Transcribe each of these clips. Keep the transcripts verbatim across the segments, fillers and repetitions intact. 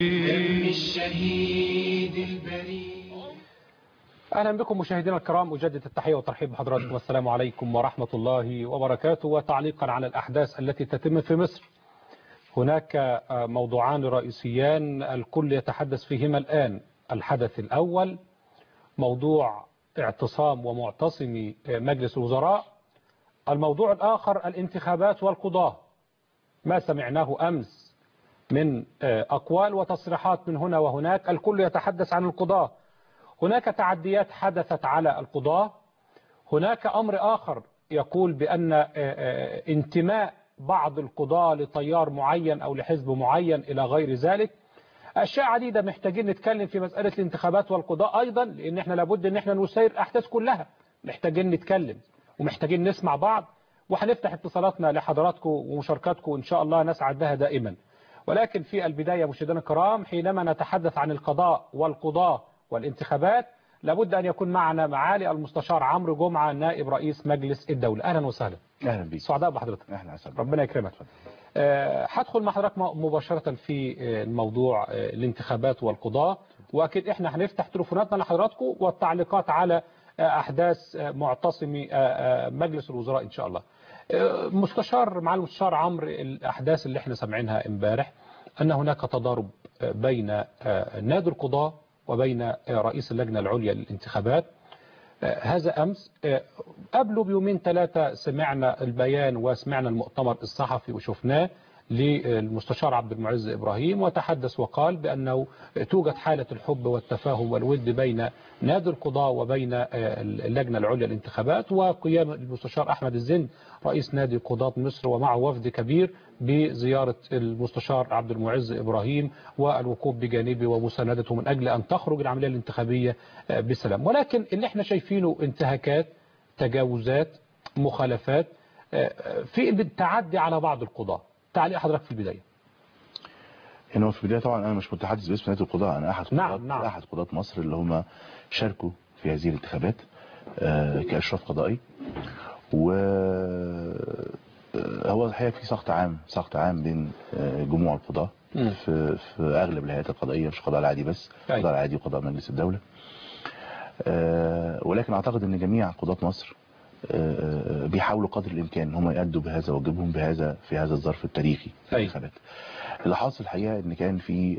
دم الشهيد البريء. أهلا بكم مشاهدينا الكرام، أجدد التحية والترحيب بحضراتكم. السلام عليكم ورحمة الله وبركاته. وتعليقا على الأحداث التي تتم في مصر، هناك موضوعان رئيسيان الكل يتحدث فيهما الآن. الحدث الأول موضوع اعتصام ومعتصمي مجلس الوزراء. الموضوع الآخر الانتخابات والقضاة. ما سمعناه أمس من أقوال وتصريحات من هنا وهناك، الكل يتحدث عن القضاة. هناك تعديات حدثت على القضاة. هناك أمر آخر يقول بأن انتماء بعض القضاة لتيار معين أو لحزب معين إلى غير ذلك. أشياء عديدة محتاجين نتكلم في مسألة الانتخابات والقضاء أيضا، لأن احنا لابد أن احنا نسير الأحداث كلها. محتاجين نتكلم ومحتاجين نسمع بعض، وهنفتح اتصالاتنا لحضراتكم ومشاركاتكم إن شاء الله نسعد بها دائما. ولكن في البداية مشاهدينا الكرام، حينما نتحدث عن القضاء والقضاة والانتخابات، لابد أن يكون معنا معالي المستشار عمرو جمعة نائب رئيس مجلس الدولة. أهلا وسهلا. أهلا بيك. سعداء بحضرتك. أهلا وسهلا. ربنا يكرمك. هدخل مع حضرتك مباشرة في الموضوع الانتخابات والقضاء، وأكيد إحنا هنفتح تليفوناتنا لحضراتكم والتعليقات على أحداث معتصمي مجلس الوزراء إن شاء الله. مستشار مع المستشار عمرو، الأحداث اللي إحنا سمعناها امبارح أن هناك تضارب بين نادي القضاء وبين رئيس اللجنة العليا للانتخابات. هذا أمس. قبله بيومين ثلاثة سمعنا البيان وسمعنا المؤتمر الصحفي وشفناه للمستشار عبد المعز إبراهيم، وتحدث وقال بأنه توجد حالة الحب والتفاهم والود بين نادي القضاء وبين اللجنة العليا للانتخابات، وقيام المستشار أحمد الزند رئيس نادي قضاة مصر ومعه وفد كبير بزيارة المستشار عبد المعز إبراهيم والوقوف بجانبه ومساندته من أجل أن تخرج العملية الانتخابية بسلام. ولكن اللي احنا شايفينه انتهاكات، تجاوزات، مخالفات في التعدي على بعض القضاة. تعليق حضرتك في البداية. هنا في البداية طبعا أنا مش متحدث باسم نادي القضاء، أنا أحد نعم قضاة نعم. أحد قضاة مصر اللي هم شاركوا في هذه الانتخابات كإشراف قضائي. و هو الحقيقة في سخط عام سخط عام بين جموع القضاة في في أغلب الهيئات القضائية، مش القضاء العادي بس، القضاء العادي وقضاء مجلس الدولة. ولكن أعتقد أن جميع قضاة مصر بيحاولوا قدر الإمكان ان هم يأدوا بهذا واجبهم بهذا في هذا الظرف التاريخي في الانتخابات. اللي حاصل الحقيقة ان كان في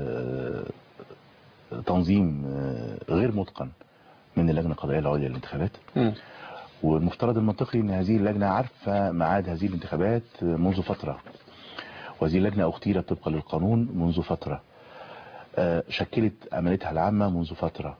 تنظيم غير متقن من اللجنة القضائية العليا للانتخابات، والمفترض المنطقي ان هذه اللجنة عارفة ميعاد هذه الانتخابات منذ فترة، وهذه اللجنة اختيرت طبقا للقانون منذ فترة، شكلت عمليتها العامة منذ فترة.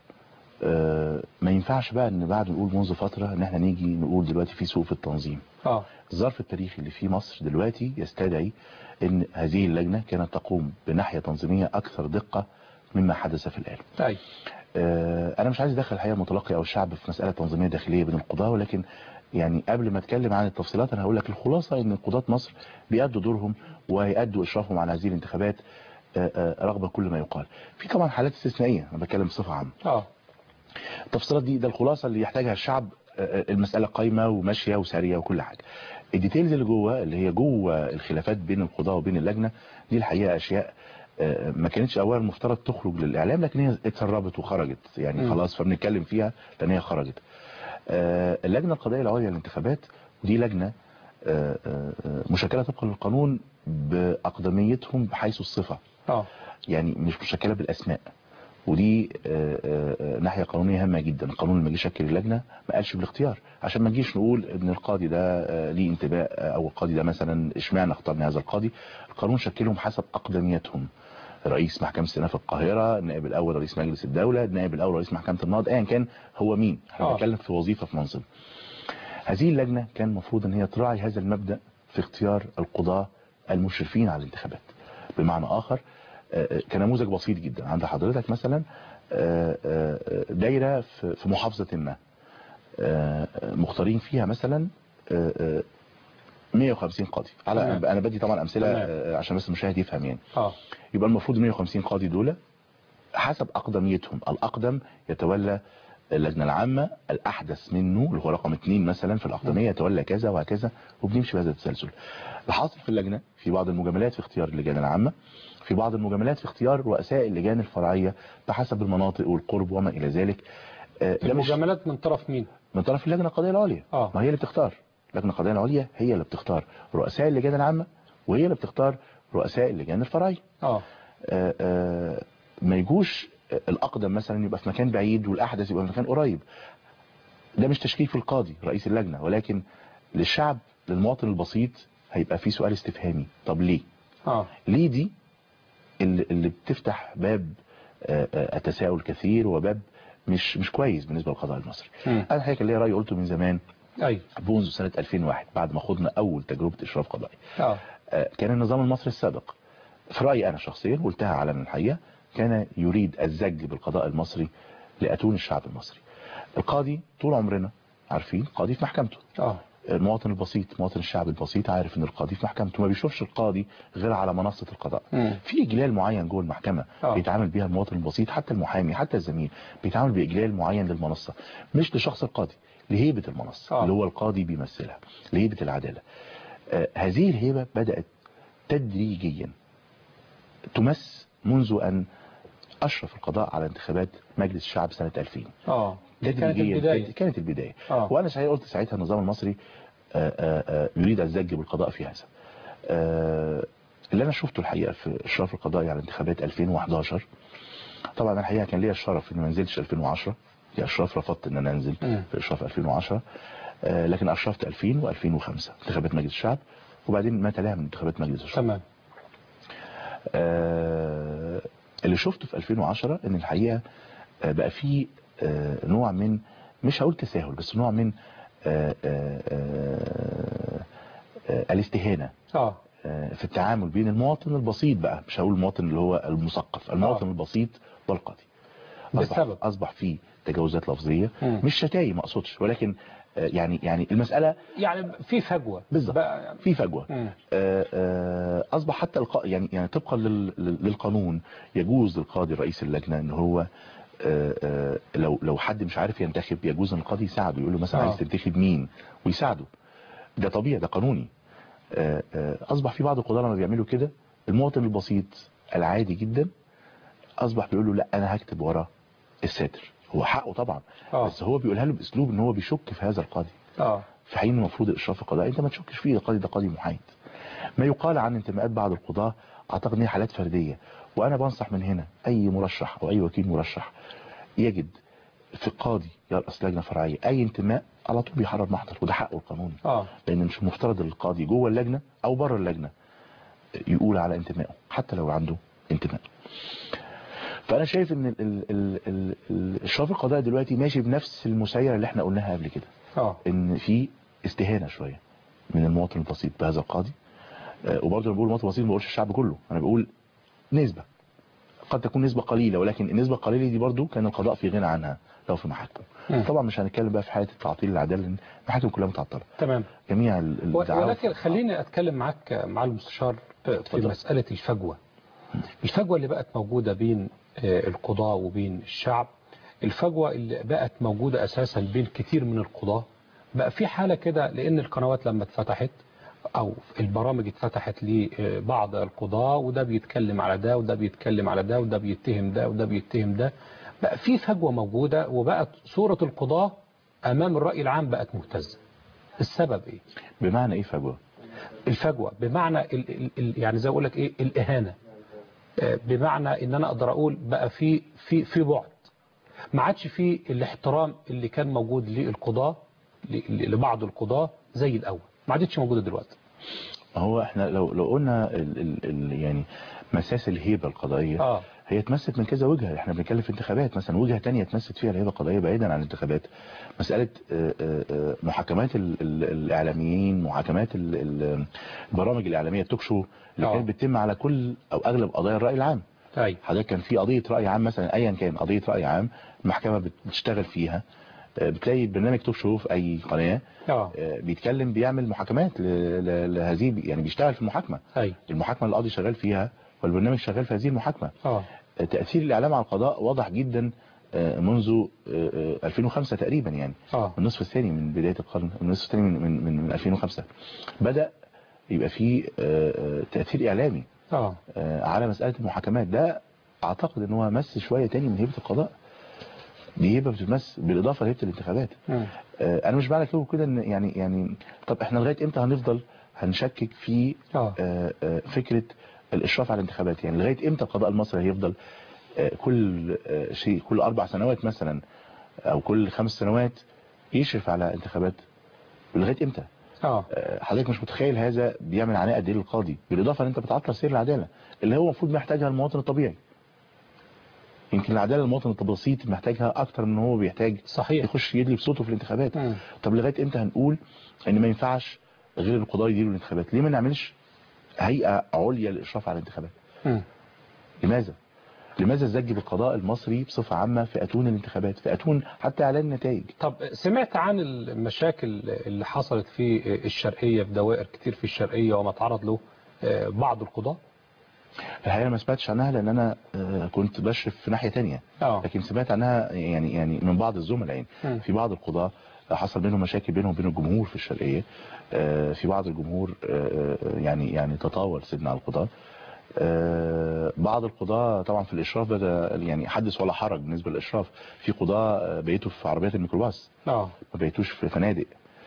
ما ينفعش بقى ان بعد نقول منذ فترة ان احنا نيجي نقول دلوقتي في سوء في التنظيم. اه الظرف التاريخي اللي في مصر دلوقتي يستدعي ان هذه اللجنة كانت تقوم بناحية تنظيمية اكثر دقة مما حدث في الآن. طيب آه انا مش عايز ادخل الحقيقة المتلقي او الشعب في مسألة تنظيمية داخلية بين القضاة، ولكن يعني قبل ما اتكلم عن التفصيلات انا هقول لك الخلاصة ان قضاة مصر بيأدوا دورهم وهيأدوا اشرافهم على هذه الانتخابات آه آه رغم كل ما يقال. في طبعا حالات استثنائية، انا بتكلم بصفة عامة. اه التفصيلات دي ده الخلاصة اللي يحتاجها الشعب. المسألة قايمة وماشية وسارية وكل حاجة. الديتيلز اللي جوه اللي هي جوه الخلافات بين القضاء وبين اللجنة دي الحقيقة أشياء ما كانتش أولا المفترض تخرج للإعلام، لكن هي اتسربت وخرجت يعني خلاص، فبنتكلم فيها لأن هي خرجت. اللجنة القضائية العليا للانتخابات ودي لجنة مشكلة طبقا للقانون بأقدميتهم بحيث الصفة، يعني مش مشكلة بالأسماء، ودي ناحية قانونية هامة جدا. القانون لما جه شكل اللجنة ما قالش بالاختيار، عشان ما نجيش نقول ان القاضي ده ليه انتماء او القاضي ده مثلا اشمعنى اختارنا هذا القاضي. القانون شكلهم حسب اقدميتهم، رئيس محكمة استئناف القاهرة، النائب الاول رئيس مجلس الدولة، النائب الاول رئيس محكمة النقض، ايا كان هو مين، احنا بنتكلم في وظيفة في منصب. هذه اللجنة كان المفروض ان هي تراعي هذا المبدأ في اختيار القضاة المشرفين على الانتخابات. بمعنى اخر كنموذج بسيط جدا، عند حضرتك مثلا دايرة في محافظة ما مختارين فيها مثلا مية وخمسين قاضي، على انا بدي طبعا امثله عشان بس المشاهد يفهم يعني. اه يبقى المفروض مية وخمسين قاضي دول حسب اقدميتهم، الاقدم يتولى اللجنة العامة الأحدث منه اللي هو رقم اثنين مثلا في الأقدمية يتولى كذا وهكذا، وبنمشي بهذا التسلسل. الحاصل في اللجنة في بعض المجاملات في اختيار اللجان العامة، في بعض المجاملات في اختيار رؤساء اللجان الفرعية بحسب المناطق والقرب وما إلى ذلك. المجاملات من طرف مين؟ من طرف اللجنة القضائية العليا. آه. ما هي اللي بتختار، اللجنة القضائية العليا هي اللي بتختار رؤساء اللجان العامة، وهي اللي بتختار رؤساء اللجان الفرعية. آه. آه آه ما يجوش الأقدم مثلا يبقى في مكان بعيد والأحدث يبقى في مكان قريب. ده مش تشكيك في القاضي رئيس اللجنة، ولكن للشعب للمواطن البسيط هيبقى في سؤال استفهامي. طب ليه؟ آه. ليه دي اللي, اللي بتفتح باب آه آه التساؤل كثير، وباب مش مش كويس بالنسبة للقضاء المصري. م. أنا الحقيقة كان ليا رأي قلته من زمان. أي. منذ سنة ألفين وواحد بعد ما خضنا أول تجربة إشراف قضائي. آه. آه كان النظام المصري السابق في رأيي أنا شخصيا قلتها علنا الحقيقة كان يريد الزج بالقضاء المصري لأتون الشعب المصري. القاضي طول عمرنا عارفين قاضي في محكمته. آه. المواطن البسيط مواطن الشعب البسيط عارف ان القاضي في محكمته، ما بيشوفش القاضي غير على منصة القضاء. مم. في إجلال معين جوه المحكمة آه. بيتعامل بيها المواطن البسيط، حتى المحامي حتى الزميل بيتعامل بإجلال معين للمنصة، مش لشخص القاضي، لهيبة المنصة آه. اللي هو القاضي بيمثلها، لهيبة العدالة. آه هذه الهيبة بدأت تدريجيا تمس منذ أن أشرف القضاء على انتخابات مجلس الشعب سنة ألفين. اه كانت البداية كانت البداية آه. وأنا صحيح قلت ساعتها النظام المصري آآ آآ يريد الزج بالقضاء في هذا. اللي أنا شفته الحقيقة في إشراف القضائي على انتخابات ألفين وأحد عشر، طبعا الحقيقة كان ليا الشرف إني ما نزلتش ألفين وعشرة، يا إشراف رفضت إن أنا أنزل في إشراف ألفين وعشرة، لكن أشرفت ألفين وألفين وخمسة انتخابات مجلس الشعب، وبعدين ما تلاها من انتخابات مجلس الشعب. تمام. اللي شفته في ألفين وعشرة ان الحقيقة بقى فيه نوع من، مش هقول تساهل، بس نوع من الاستهانة اه في التعامل بين المواطن البسيط، بقى مش هقول المواطن اللي هو المثقف، المواطن آه. البسيط والقاضي. بالسبب اصبح فيه تجاوزات لفظية، مم. مش شتايم ما اقصدش، ولكن يعني يعني المسألة يعني في فجوة بالظبط يعني في فجوة. آآ آآ أصبح حتى الق... يعني يعني طبقا لل... للقانون يجوز للقاضي رئيس اللجنة ان هو آآ آآ لو لو حد مش عارف ينتخب يجوز ان القاضي يساعده، يقول له مثلا آه. عايز تنتخب مين ويساعده. ده طبيعي، ده قانوني. آآ آآ أصبح في بعض القضاة لما بيعملوا كده المواطن البسيط العادي جدا أصبح بيقول له لا أنا هكتب ورا الساتر. هو حقه طبعا آه. بس هو بيقولها له باسلوب ان هو بيشك في هذا القاضي اه في حين المفروض الاشراف القضائي انت ما تشكش فيه، القاضي ده قاضي محايد. ما يقال عن انتماءات بعض القضاة اعتقد ان هي حالات فرديه، وانا بنصح من هنا اي مرشح او اي وكيل مرشح يجد في قاضي يرأس لجنه فرعيه اي انتماء على طول بيحرر محضر، وده حقه القانوني اه لان مش المفترض القاضي جوه اللجنه او بره اللجنه يقول على انتمائه حتى لو عنده انتماء. فأنا شايف ان ال ال ال ال الإشراف القضائي دلوقتي ماشي بنفس المسيرة اللي احنا قلناها قبل كده. اه ان في استهانة شوية من المواطن البسيط بهذا القاضي. آه وبرضه انا بقول المواطن البسيط ما بقولش الشعب كله، انا بقول نسبة قد تكون نسبة قليلة، ولكن النسبة القليلة دي برضه كان القضاء في غنى عنها لو في محاكمه. طبعا مش هنتكلم بقى في حالة التعطيل العدالة لان المحاكم كلها متعطلة. تمام. جميع الدعاوى. ولكن خليني اتكلم معاك مع المستشار في مسألة الفجوة. الفجوة اللي بقت موجودة بين القضاء وبين الشعب، الفجوة اللي بقت موجودة أساسا بين كتير من القضاة، بقى في حالة كده لأن القنوات لما اتفتحت أو البرامج اتفتحت لبعض القضاة وده بيتكلم على ده وده بيتكلم على ده وده بيتهم ده وده بيتهم ده، بقى في فجوة موجودة وبقت صورة القضاة أمام الرأي العام بقت مهتزة. السبب إيه؟ بمعنى إيه فجوة؟ الفجوة بمعنى ال ال يعني زي أقول لك إيه الإهانة، بمعنى ان انا اقدر اقول بقى في في في بعد، ما عادش في الاحترام اللي كان موجود للقضاة لبعض القضاة زي الاول، ما عادتش موجوده دلوقتي. هو احنا لو لو قلنا ال ال ال يعني مساس الهيبه القضائيه آه. هي اتمست من كذا وجهه، احنا بنتكلم في انتخابات مثلا، وجهه ثانيه اتمست فيها الهيبه القضائيه بعيدا عن الانتخابات، مساله محاكمات الاعلاميين، محاكمات البرامج الاعلاميه التوك شو اللي آه. كانت بتتم على كل او اغلب قضايا الراي العام. ايوه حضرتك كان في قضيه راي عام مثلا ايا كان قضيه راي عام المحكمه بتشتغل فيها، بتلاقي برنامج توك شو في اي قناه آه. بيتكلم بيعمل محاكمات لهذه، يعني بيشتغل في المحاكمه. أي. المحاكمه اللي القاضي شغال فيها والبرنامج شغال في هذه المحاكمه. اه تاثير الاعلام على القضاء واضح جدا منذ ألفين وخمسة تقريبا، يعني آه. من النصف الثاني من بداية القرن، من النصف الثاني من, من, من, من ألفين وخمسة بدأ يبقى فيه تأثير إعلامي آه. على مسألة المحاكمات. ده أعتقد أنه هو مس شوية تاني من هيبة القضاء. دي هيبة بتمس بالإضافة لهيبة الانتخابات. م. أنا مش معنى كده إن يعني يعني طب إحنا لغاية إمتى هنفضل هنشكك في آه. فكرة الإشراف على الانتخابات؟ يعني لغاية إمتى القضاء المصري هيفضل كل شيء كل أربع سنوات مثلا أو كل خمس سنوات يشرف على انتخابات؟ لغاية إمتى؟ اه حضرتك مش متخيل هذا بيعمل عناء قد ايه للقاضي، بالاضافه ان انت بتعطل سير العداله اللي هو المفروض محتاجها المواطن الطبيعي. يمكن العداله المواطن البسيط محتاجها اكتر من هو بيحتاج صحيح يخش يدلي بصوته في الانتخابات. م. طب لغايه امتى هنقول ان ما ينفعش غير القضاء يديروا الانتخابات؟ ليه ما نعملش هيئه عليا للاشراف على الانتخابات؟ م. لماذا؟ لماذا الزج بالقضاء المصري بصفة عامة في أتون الانتخابات، في أتون حتى إعلان النتائج؟ طب سمعت عن المشاكل اللي حصلت في الشرقية، في دوائر كتير في الشرقية وما تعرض له بعض القضاء؟ الحقيقة ما سمعتش عنها لأن أنا كنت بشرف في ناحية تانية. أوه. لكن سمعت عنها يعني يعني من بعض الزملاء، يعني في بعض القضاء حصل بينهم مشاكل بينهم وبين الجمهور في الشرقية. في بعض الجمهور يعني يعني تطاول سيدنا على القضاء. آه بعض القضاة طبعا في الإشراف بدأ يعني حدث ولا حرج بالنسبة للإشراف. في قضاة بيتوا في عربيات الميكروباص ما بيتوش في فنادق.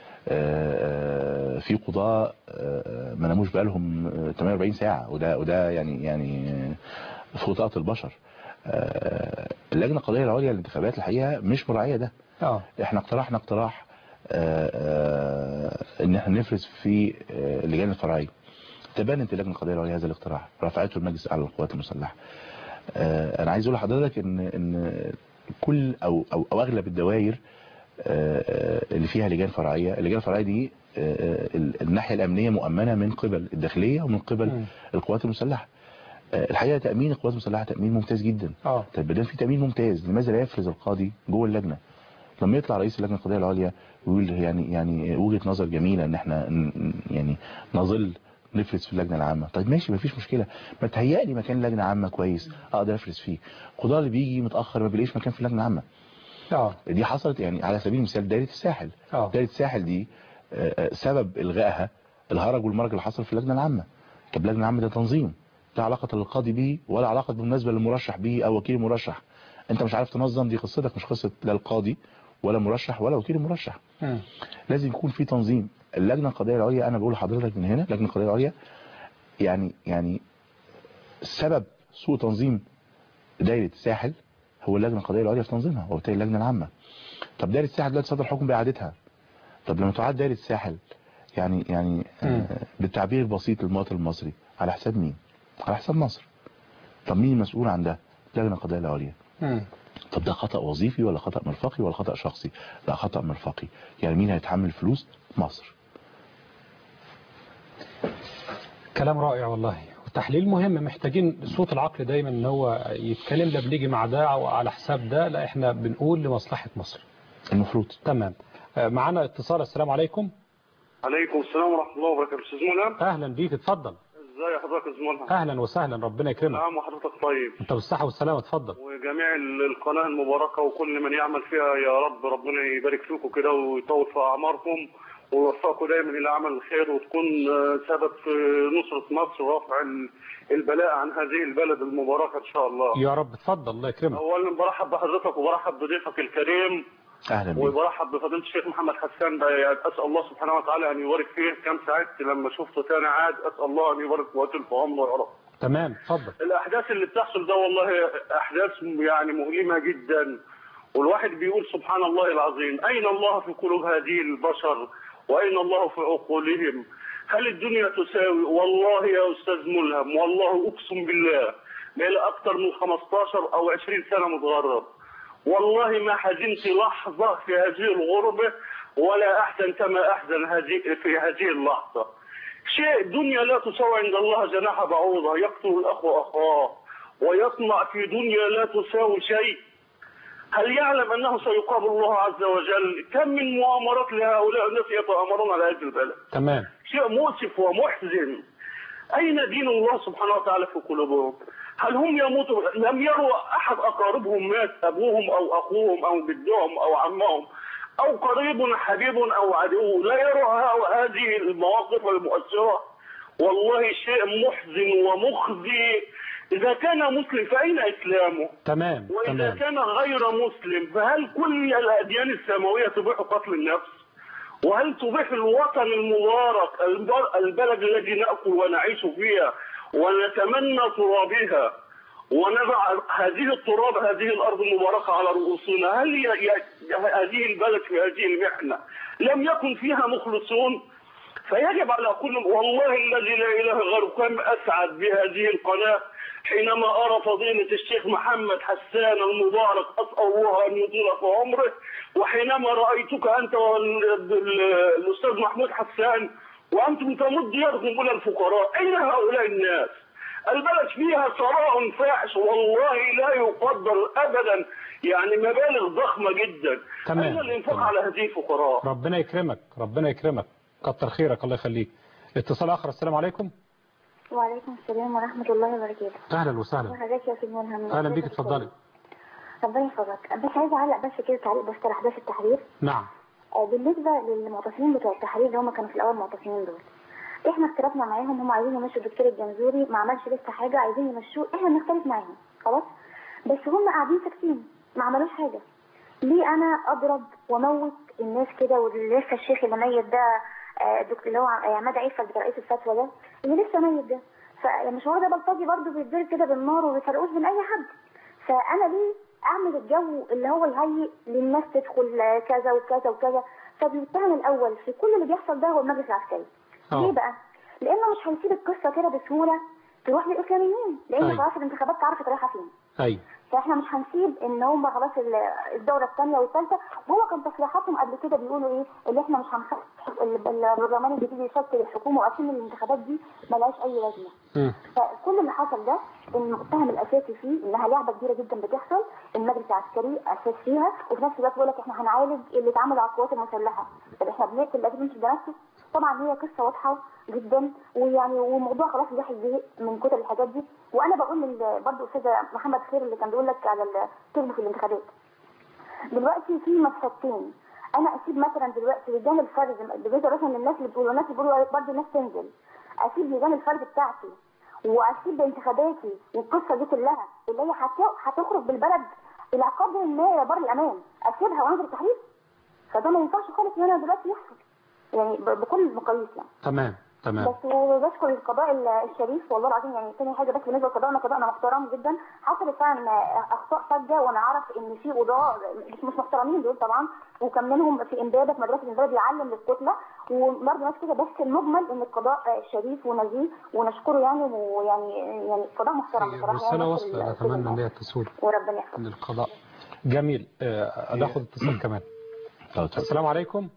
آه في قضاة آه ما ناموش بقالهم ثمانية وأربعين ساعة، وده وده يعني يعني فوق طاقة البشر. آه اللجنة القضائية العليا للانتخابات الحقيقة مش مراعية ده. أوه. احنا اقترحنا اقتراح آه آه ان احنا نفرز في آه اللجان الفرعية. تبنت اللجنه القضائيه العليا هذا الاقتراح، رفعته المجلس الاعلى للقوات المسلحه. آه انا عايز اقول لحضرتك ان ان كل او او, أو اغلب الدوائر آه اللي فيها لجان فرعيه، اللجان الفرعيه دي آه الناحيه الامنيه مؤمنه من قبل الداخليه ومن قبل م. القوات المسلحه. آه الحقيقه تامين القوات المسلحه تامين ممتاز جدا. اه طيب بدل في تامين ممتاز، لماذا لا يفرز القاضي جوه اللجنه؟ لما يطلع رئيس اللجنه القضائيه العليا ويقول يعني يعني وجهه نظر جميله ان احنا يعني نظل نفرز في اللجنه العامه. طيب ماشي مفيش مشكله، ما تهيأ لي مكان لجنه عامه كويس اقدر افرز فيه. القضاء اللي بيجي متاخر ما بيلاقيش مكان في اللجنه العامه. اه دي حصلت يعني على سبيل المثال دايره الساحل. اه دايره الساحل دي سبب الغائها الهرج والمرج اللي حصل في اللجنه العامه. طب اللجنه العامه ده تنظيم لا علاقه للقاضي به ولا علاقه بالمناسبه للمرشح به او وكيل المرشح. انت مش عارف تنظم، دي قصتك، مش قصه لا القاضي ولا مرشح ولا وكيل المرشح. م. لازم يكون في تنظيم. اللجنه القضائيه العليا انا بقول لحضرتك من هنا، اللجنه القضائيه العليا يعني يعني سبب سوء تنظيم دايره الساحل هو اللجنه القضائيه العليا في تنظيمها وبالتالي اللجنه العامه. طب دايره الساحل دلوقتي صدر حكم باعادتها. طب لما تعاد دايره الساحل يعني يعني آه بالتعبير البسيط للمواطن المصري على حساب مين؟ على حساب مصر. طب مين المسؤول عن ده؟ اللجنه القضائيه العليا. طب ده خطأ وظيفي ولا خطأ مرفقي ولا خطأ شخصي؟ لا خطأ مرفقي. يعني مين هيتحمل فلوس؟ مصر. كلام رائع والله، وتحليل مهم. محتاجين صوت العقل دايما ان هو يتكلم، لا بنيجي مع ده او على حساب ده، لا احنا بنقول لمصلحة مصر المفروض. تمام. معنا اتصال. السلام عليكم. عليكم السلام ورحمة الله وبركاته. استاذ ملهم، اهلا بيك، اتفضل. ازي حضرتك يا استاذ ملهم؟ اهلا وسهلا، ربنا يكرمك. نعم وحضرتك طيب. انت بالصحة والسلامة، اتفضل. وجميع القناة المباركة وكل من يعمل فيها يا رب ربنا يبارك فيكم كده ويطول في اعماركم ويوفقكم دايما الى عمل الخير وتكون سبب في نصرة مصر ورفع البلاء عن هذه البلد المباركة ان شاء الله. يا رب اتفضل، الله يكرمك. اولا برحب بحضرتك وبرحب بضيفك الكريم. اهلا بك. وبرحب بفضيله الشيخ محمد حسان ده، يعني اسال الله سبحانه وتعالى ان يبارك فيه. كم سعدت لما شفته تاني عاد، اسال الله ان يبارك ويطول في عمره يا رب. تمام اتفضل. الاحداث اللي بتحصل ده والله احداث يعني مؤلمه جدا، والواحد بيقول سبحان الله العظيم، اين الله في قلوب هذه البشر واين الله في عقولهم؟ هل الدنيا تساوي؟ والله يا استاذ ملهم والله اقسم بالله بقالي اكثر من خمستاشر او عشرين سنه متغرب، والله ما حزنت لحظه في هذه الغربه ولا احزن كما احزن هذه في هذه اللحظه. شيء الدنيا لا تساوي عند الله جناح بعوضه، يقتل الاخ اخاه ويطمع في دنيا لا تساوي شيء. هل يعلم انه سيقابل الله عز وجل؟ كم من مؤامرات لهؤلاء الناس يتآمرون على هذه البلد. تمام. شيء مؤسف ومحزن. اين دين الله سبحانه وتعالى في قلوبهم؟ هل هم يموتوا لم يروا أحد أقاربهم مات، أبوهم أو أخوهم أو جدهم أو عمهم أو قريب حبيب أو عدو، لا يروا هذه المواقف المؤثرة؟ والله شيء محزن ومخزي. إذا كان مسلم فأين إسلامه؟ تمام وإذا تمام. كان غير مسلم فهل كل الأديان السماوية تبيح قتل النفس؟ وهل تبيح الوطن المبارك البلد الذي نأكل ونعيش فيها ونتمنى ترابها ونضع هذه التراب هذه الأرض المباركة على رؤوسنا، هل ي... ي... هذه البلد في هذه المحنة لم يكن فيها مخلصون؟ فيجب على كل، والله الذي لا إله غيره كم أسعد بهذه القناة حينما أرى فضيلة الشيخ محمد حسان المبارك أسأل الله أن يطيل في عمره، وحينما رأيتك أنت والأستاذ محمود حسان وأنتم تمد يدكم إلى الفقراء. أين هؤلاء الناس؟ البلد فيها ثراء فاحش والله لا يقدر أبدا، يعني مبالغ ضخمة جدا. تمام. أين الإنفاق على هذه الفقراء؟ ربنا يكرمك ربنا يكرمك، كتر خيرك، الله يخليك. اتصال آخر. السلام عليكم. وعليكم السلام ورحمة الله وبركاته. أهلا وسهلا. وحضرتك يا أستاذ ملهم. أهلا بيك، اتفضلي. ربنا يحفظك. بس عايزة أعلق بس كده تعليق بس على أحداث التحرير. نعم. بالنسبة للمعتصمين بتوع التحرير اللي هم كانوا في الأول معتصمين دول، إحنا اختلفنا معاهم، هم عايزين يمشوا الدكتور الجنزوري ما عملش لسه حاجة، عايزين يمشوه، إحنا بنختلف معاهم خلاص، بس هم قاعدين ساكتين ما عملوش حاجة. ليه أنا أضرب وأموت الناس كده؟ ولسه الشيخ اللي ميت ده الدكتور اللي هو عماد عيفل بتاع رئيس الفتوى ده اللي لسه ميت ده، فمشوار ده بلطجي برضه بيتضرب كده بالنار وما بيفرقوش بين اي حد. فانا ليه اعمل الجو اللي هو يهيئ للناس تدخل كذا وكذا وكذا؟ فبيتهم الاول في كل اللي بيحصل ده هو المجلس العسكري. ليه بقى؟ لانه مش هيسيب القصه كده بسهوله تروح للاسلاميين، لان خلاص الانتخابات عرفت رايحه فين. ايوه. فاحنا مش هنسيب ان هم خلاص الدوره الثانيه والثالثه، وهو كان تصريحاتهم قبل كده بيقولوا ايه؟ اللي احنا مش هنخلي البرلمان الجديد يشكل الحكومه، واكن الانتخابات دي ملهاش اي لازمه. فكل اللي حصل ده المتهم الاساسي فيه انها لعبه كبيره جدا بتحصل، المجلس العسكري اساس فيها، وفي نفس الوقت بيقول لك احنا هنعالج اللي اتعمل على القوات المسلحه. طب احنا بنقتل القتيل مش بنفسه؟ طبعا هي قصه واضحه جدا، ويعني وموضوع خلاص الواحد زهق من كتر الحاجات دي. وانا بقول برضه استاذ محمد خير اللي كان بيقول لك على الكذب في الانتخابات، دلوقتي في مفسدتين. انا اسيب مثلا دلوقتي لجان الفرد بالنسبه مثلا للناس اللي بتقولوا، الناس اللي بيقولوا برضه الناس تنزل، اسيب لجان الفرد بتاعتي واسيب انتخاباتي والقصه دي كلها اللي هي هتخرج بالبلد الى قدر ما يا بر الامان، اسيبها وانزل التحرير؟ فده ما ينفعش خالص ان انا دلوقتي يحصل، يعني بكل المقاييس يعني. تمام تمام. بس وبشكر القضاء الشريف والله العظيم. يعني ثاني حاجه بس بالنسبه لقضاءنا، قضاءنا محترم جدا، حصلت فعلا اخطاء فجه، وانا اعرف ان في قضاء مش مش محترمين دول طبعا، وكان منهم في امبابه في مدرسه امبابه بيعلم للكتله وبرضه ناس كده، بس المجمل ان القضاء شريف ونزيه ونشكره يعني، ويعني يعني قضاء محترم بصراحه. رساله واصله اتمنى ان هي تسود وربنا يحفظك للقضاء. جميل. ناخد اتصال كمان. السلام عليكم.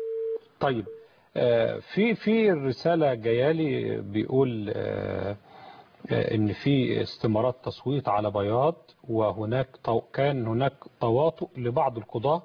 طيب في في رسالة جايالي بيقول ان في استمارات تصويت على بياض، وهناك كان هناك تواطؤ لبعض القضاة.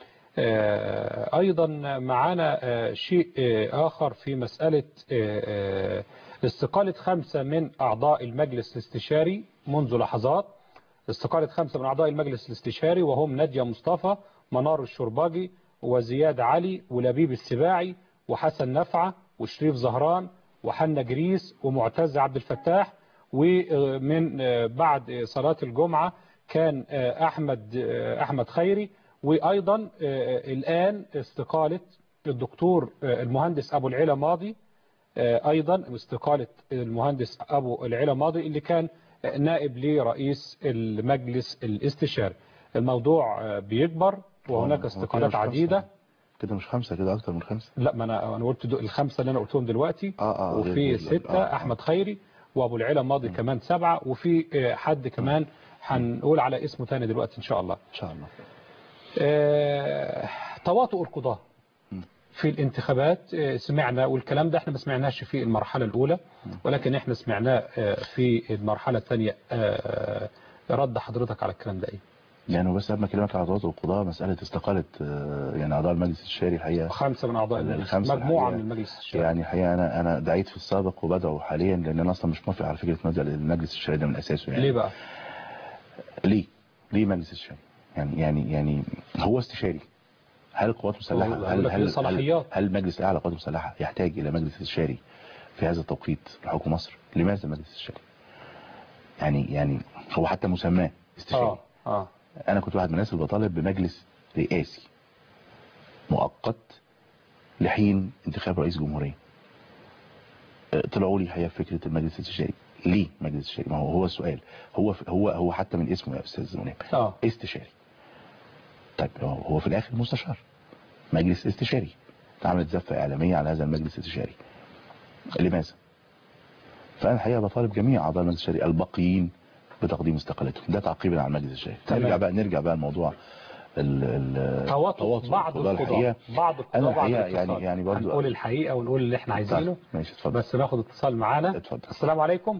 ايضا معانا شيء اخر في مسألة استقالة خمسة من اعضاء المجلس الاستشاري منذ لحظات، استقالة خمسة من اعضاء المجلس الاستشاري وهم نادية مصطفى، منار الشرباجي، وزياد علي، ولبيب السباعي، وحسن نفعة، وشريف زهران، وحنا جريس، ومعتز عبد الفتاح. ومن بعد صلاة الجمعة كان أحمد أحمد خيري. وأيضا الآن استقالة الدكتور المهندس أبو العلا ماضي، أيضا استقالة المهندس أبو العلا ماضي اللي كان نائب لرئيس المجلس الاستشاري. الموضوع بيكبر وهناك استقالات عديدة. كده مش خمسة، كده أكتر من خمسة. لا، ما أنا أنا قلت الخمسة اللي أنا قلتهم دلوقتي. آه آه وفي ستة آه آه. أحمد خيري وأبو العلا ماضي كمان سبعة، وفي حد كمان هنقول على اسمه تاني دلوقتي إن شاء الله. إن شاء الله. آه تواطؤ القضاة في الانتخابات سمعنا، والكلام ده احنا ما سمعناش في المرحلة الأولى، ولكن احنا سمعناه في المرحلة الثانية. رد حضرتك على الكلام ده ايه؟ يعني بس قبل ما اكلمك على قضاء القضاء، مساله استقاله يعني اعضاء المجلس الاستشاري الحقيقه خمسه من اعضاء المجلس، مجموعه من المجلس الاستشاري. يعني الحقيقه انا انا دعيت في السابق وبدعو حاليا، لان انا اصلا مش موافق على فكره مبدا المجلس الاستشاري ده من اساسه. يعني ليه بقى؟ ليه؟ ليه مجلس استشاري؟ يعني يعني يعني هو استشاري. هل القوات المسلحه هل هل هل, هل مجلس الاعلى للقوات المسلحه يحتاج الى مجلس استشاري في هذا التوقيت لحكم مصر؟ لماذا المجلس الاستشاري؟ يعني يعني هو حتى مسماه استشاري. اه اه انا كنت واحد من الناس اللي بطالب بمجلس رئاسي مؤقت لحين انتخاب رئيس جمهورية. طلعوا لي حقيقة فكرة المجلس الاستشاري. ليه مجلس استشاري؟ ما هو هو السؤال. هو هو هو حتى من اسمه يا استاذ منيب اه استشاري. طيب هو في الاخر مستشار، مجلس استشاري. اتعملت زفة اعلامية على هذا المجلس الاستشاري. لماذا؟ فانا الحقيقة بطالب جميع اعضاء المجلس الاستشاري الباقيين بتقديم استقالتهم. ده تعقيبا على المجلس الاستشاري. نرجع بقى نرجع بقى الموضوع تواطؤ بعض القضاء بعض القضاء بعض يعني يعني برضه نقول الحقيقه ونقول اللي احنا عايزينه. ماشي اتفضل. بس ناخد اتصال معانا. اتفضل. السلام عليكم.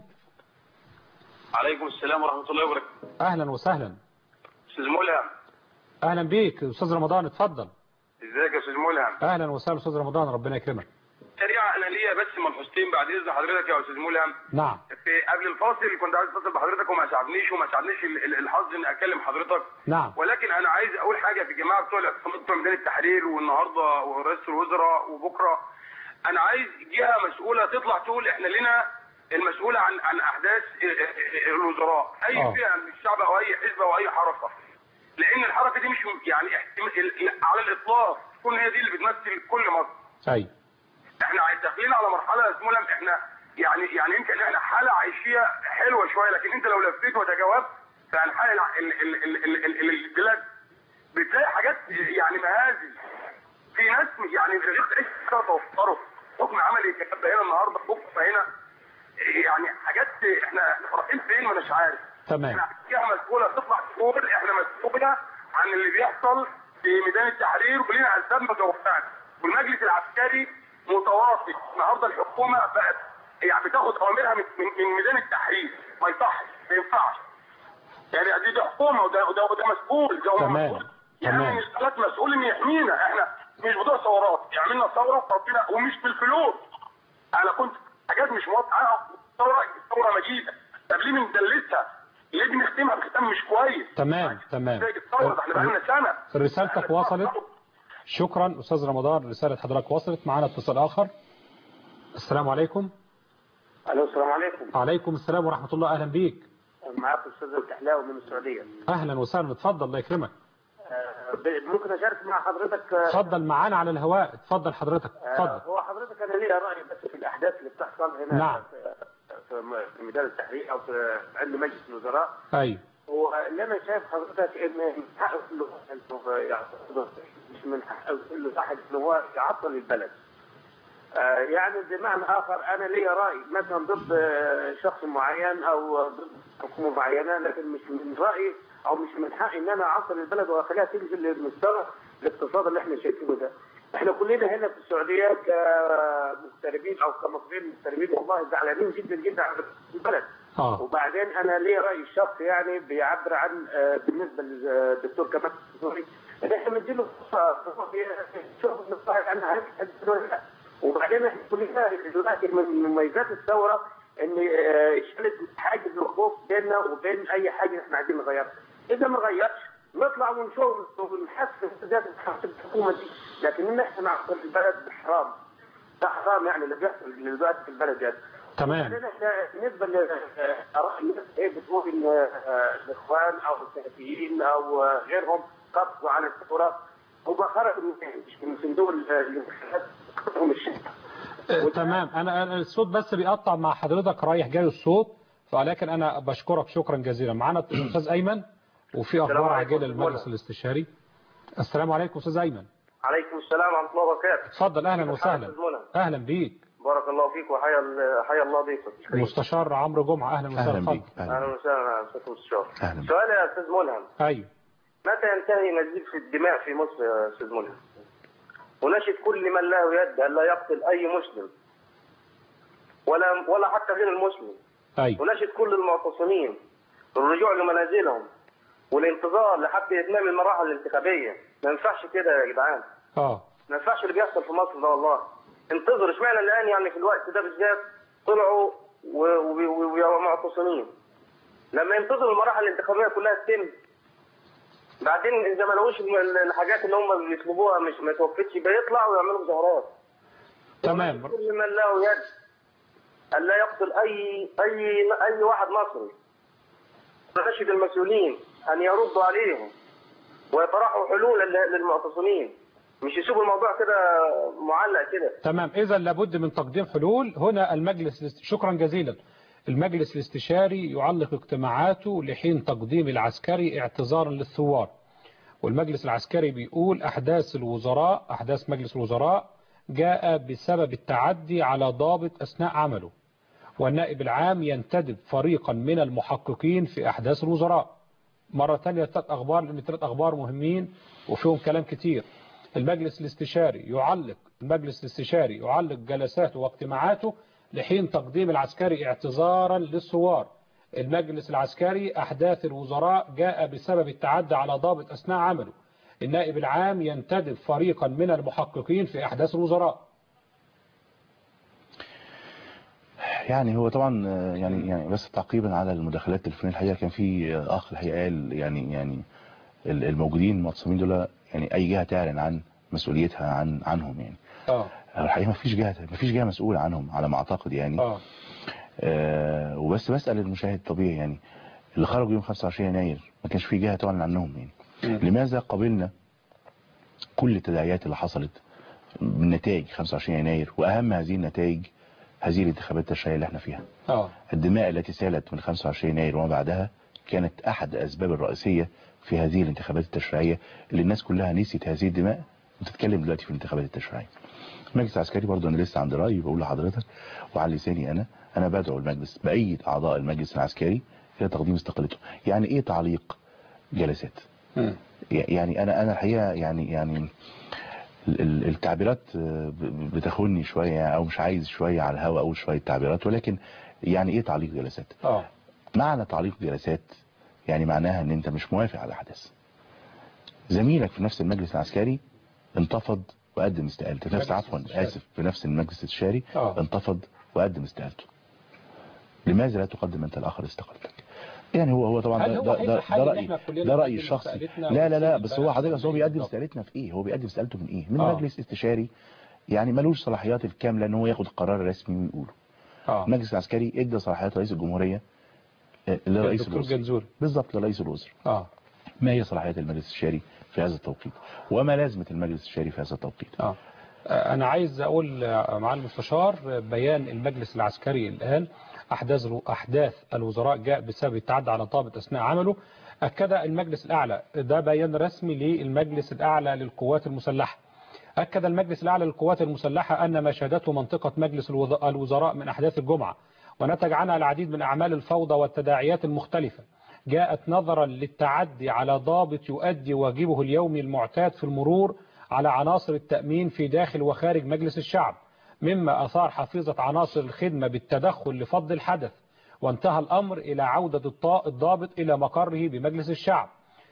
عليكم السلام ورحمه الله وبركاته. اهلا وسهلا. استاذ ملهم. اهلا بيك استاذ رمضان، اتفضل. ازيك يا استاذ ملهم؟ اهلا وسهلا استاذ رمضان، ربنا يكرمك. سريعه انا ليا بس ملحوظتين بعد اذن حضرتك يا استاذ ملهم. نعم. في قبل الفاصل كنت عايز اتصل بحضرتك وما ساعدنيش وما ساعدنيش الحظ اني اكلم حضرتك. نعم. ولكن انا عايز اقول حاجه في الجماعه بتوع الاعتصامات بتوع ميدان التحرير والنهارده ورئيس الوزراء وبكره. انا عايز جهه مسؤوله تطلع تقول احنا لنا المسؤوله عن عن احداث الوزراء، اي فئه من الشعب او اي حزب او اي حركه. لان الحركه دي مش يعني على الاطلاق تكون هي دي اللي بتمثل كل مصر. ايوه. احنا داخلين على مرحله يا زملاء احنا يعني يعني يمكن احنا حاله عيشيه حلوه شويه، لكن انت لو لفيت وتجاوبت في انحاء البلاد بتلاقي حاجات يعني مهازل. في ناس يعني غير ايش توفروا حكم عملي كتب هنا النهارده بكره هنا، يعني حاجات احنا رايحين فين ما مش عارف. تمام. جهه مسؤوله تطلع تقول احنا مسؤوله عن اللي بيحصل في ميدان التحرير ولينا اسباب متوفاه. والمجلس العسكري متواصل. النهارده الحكومه بقت يعني بتاخد اوامرها من من ميدان التحرير، ما يصحش ما ينفعش. يعني دي, دي حكومه وده وده, وده مسؤول ده تمام. مسؤول. يعني تمام. الثلاث مسؤول ان يحمينا، احنا مش بتوع ثورات، عملنا ثوره ربنا ومش بالفلوس. انا كنت حاجات مش موافقه ثوره ثوره مجيده، طب ليه بندلسها؟ ليه بنختمها بختام مش كويس؟ تمام تمام. احنا بقالنا سنه. رسالتك وصلت. شكرا استاذ رمضان، رساله حضرتك وصلت. معانا اتصال اخر. السلام عليكم. الو السلام عليكم. وعليكم السلام ورحمه الله، اهلا بيك. معاك الاستاذ التحلاوي من السعوديه. اهلا وسهلا، اتفضل الله يكرمك. ممكن اشارك مع حضرتك؟ اتفضل معانا على الهواء، اتفضل حضرتك اتفضل. هو حضرتك انا ليا راي بس في الاحداث اللي بتحصل هنا. نعم. في ميدان التحرير او في عند مجلس الوزراء. ايوه. واللي انا شايف حضرتك ان من حقه مش من حقه كل واحد ان هو يعطل البلد. آه يعني بمعنى اخر انا ليا راي مثلا ضد شخص معين او ضد حكومه معينه، لكن مش من رايي او مش من حقي ان انا اعطل البلد واخليها تنزل للمستوى الاقتصاد اللي احنا شايفينه ده. احنا كلنا هنا في السعوديه كمغتربين او كمصريين مغتربين والله زعلانين جدا جدا على البلد. اه. وبعدين انا ليا راي الشخصي يعني بيعبر عن بالنسبه للدكتور كمال الدكتوري ان احنا بنديله فرصه شوف نصائح عنها. وبعدين احنا كلنا دلوقتي من مميزات الثوره ان شالت حاجز الخوف بيننا وبين اي حاجه احنا عايزين نغيرها. اذا ما غيرش نطلع ونشوف ونحسن ذات الحكومه دي، لكن ان احنا نعطل البلد حرام. ده حرام يعني اللي بيحصل دلوقتي في البلد يعني. تمام. بعدين احنا بالنسبه لاراء الناس ايه بتقول ان الاخوان او السلفيين او غيرهم قبضوا على الثوره، هم خرجوا من صندوق الانتخابات هم الشركه. تمام. انا الصوت بس بيقطع مع حضرتك رايح جاي الصوت، ولكن انا بشكرك شكرا جزيلا. معانا الاستاذ ايمن وفي اخبار عاجله للمجلس الاستشاري. السلام عليكم استاذ ايمن. عليكم السلام ورحمه الله وبركاته. اتفضل اهلا وسهلا. اهلا بيك. بارك الله فيك وحيا حيا الله ضيفك. مستشار عمرو جمعه اهلا وسهلا. اهلا بيك. اهلا وسهلا استاذ مستشار. اهلا. سؤال يا استاذ ملهم. ايوه. متى ينتهي نزيف الدماء في مصر يا استاذ ملهم؟ ونشد كل من له يد الا يقتل اي مسلم ولا ولا حتى غير المسلم. ايوه. ونشد كل المعتصمين بالرجوع لمنازلهم والانتظار لحد اتمام المراحل الانتخابيه. ما ينفعش كده يا جدعان. اه ما ينفعش اللي بيحصل في مصر ده والله. انتظر. اشمعنى الان يعني في الوقت ده بالذات طلعوا ويبقوا معتصمين؟ لما ينتظروا المراحل الانتخابيه كلها تتم، بعدين اذا ما لقوش الحاجات اللي هم بيطلبوها مش ما توفتش بيطلعوا ويعملوا مظاهرات. تمام. كل من له يد الا يقتل اي اي اي واحد مصري. نشد المسؤولين ان يردوا عليهم ويطرحوا حلولا للمعتصمين، مش يسيبوا الموضوع كده معلق كده. تمام. اذا لابد من تقديم حلول. هنا المجلس، شكرا جزيلا، المجلس الاستشاري يعلق اجتماعاته لحين تقديم العسكري اعتذارا للثوار. والمجلس العسكري بيقول أحداث الوزراء أحداث مجلس الوزراء جاء بسبب التعدي على ضابط أثناء عمله، والنائب العام ينتدب فريقا من المحققين في أحداث الوزراء. مرة ثانية ثلاث أخبار، لأن ثلاث أخبار مهمين وفيهم كلام كتير. المجلس الاستشاري يعلق المجلس الاستشاري يعلق جلساته واجتماعاته لحين تقديم العسكري اعتذارا للثوار. المجلس العسكري أحداث الوزراء جاء بسبب التعدي على ضابط أثناء عمله. النائب العام ينتدب فريقا من المحققين في أحداث الوزراء. يعني هو طبعا يعني يعني بس تعقيبا على المداخلات التليفونيه، الحقيقه كان في اخ الحقيقه قال يعني يعني الموجودين المعتصمين دول يعني اي جهه تعلن عن مسؤوليتها عن عنهم يعني. اه الحقيقه ما فيش جهه ما فيش جهه مسؤوله عنهم على ما اعتقد يعني. اه, آه وبس بسال المشاهد الطبيعي يعني اللي خرجوا يوم خمسة وعشرين يناير ما كانش في جهه تعلن عنهم يعني. م. لماذا قبلنا كل التداعيات اللي حصلت من نتائج خمسة وعشرين يناير، واهم هذه النتائج هذه الانتخابات التشريعيه اللي احنا فيها. اه الدماء التي سالت من خمسة وعشرين يناير وما بعدها كانت احد الاسباب الرئيسيه في هذه الانتخابات التشريعيه اللي الناس كلها نسيت هذه الدماء وتتكلم دلوقتي في الانتخابات التشريعيه. المجلس العسكري برضه انا لسه عند رايي بقول لحضرتك وعلى لساني انا انا بدعو المجلس بايد اعضاء المجلس العسكري الى تقديم استقالته. يعني ايه تعليق جلسات؟ م. يعني انا انا الحقيقه يعني يعني التعبيرات بتاخدني شويه او مش عايز شويه على الهواء اقول شويه تعبيرات، ولكن يعني ايه تعليق جلسات؟ اه معنى تعليق جلسات يعني معناها ان انت مش موافق على حدث. زميلك في نفس المجلس العسكري انتفض وقدم استقالته، في نفس عفوا اسف في نفس المجلس الاستشاري انتفض وقدم استقالته. لماذا لا تقدم انت الاخر استقالتك؟ يعني هو هو طبعا ده ده ده, ده رايي ده رايي الشخصي. لا لا لا بس هو حضرتك هو بيقدم استقالتنا في ايه؟ هو بيقدم استقالته من ايه؟ من آه. مجلس استشاري يعني ملوش صلاحيات الكامله ان هو ياخد قرار رسمي ويقوله. اه المجلس العسكري ادى صلاحيات رئيس الجمهوريه لرئيس الوزراء بالظبط لرئيس الوزراء. اه ما هي صلاحيات المجلس الاستشاري في هذا التوقيت وما لازمه المجلس الاستشاري في هذا التوقيت؟ اه انا عايز اقول مع المستشار بيان المجلس العسكري الان أحداث أحداث الوزراء جاء بسبب التعدي على ضابط أثناء عمله. أكد المجلس الأعلى، ده بيان رسمي للمجلس الأعلى للقوات المسلحة، أكد المجلس الأعلى للقوات المسلحة أن ما شهدته منطقة مجلس الوزراء من أحداث الجمعة ونتج عنها العديد من أعمال الفوضى والتداعيات المختلفة جاءت نظرا للتعدي على ضابط يؤدي واجبه اليومي المعتاد في المرور على عناصر التأمين في داخل وخارج مجلس الشعب، مما أثار حفيظة عناصر الخدمة بالتدخل لفض الحدث، وانتهى الأمر إلى عودة الضابط إلى مقره بمجلس الشعب.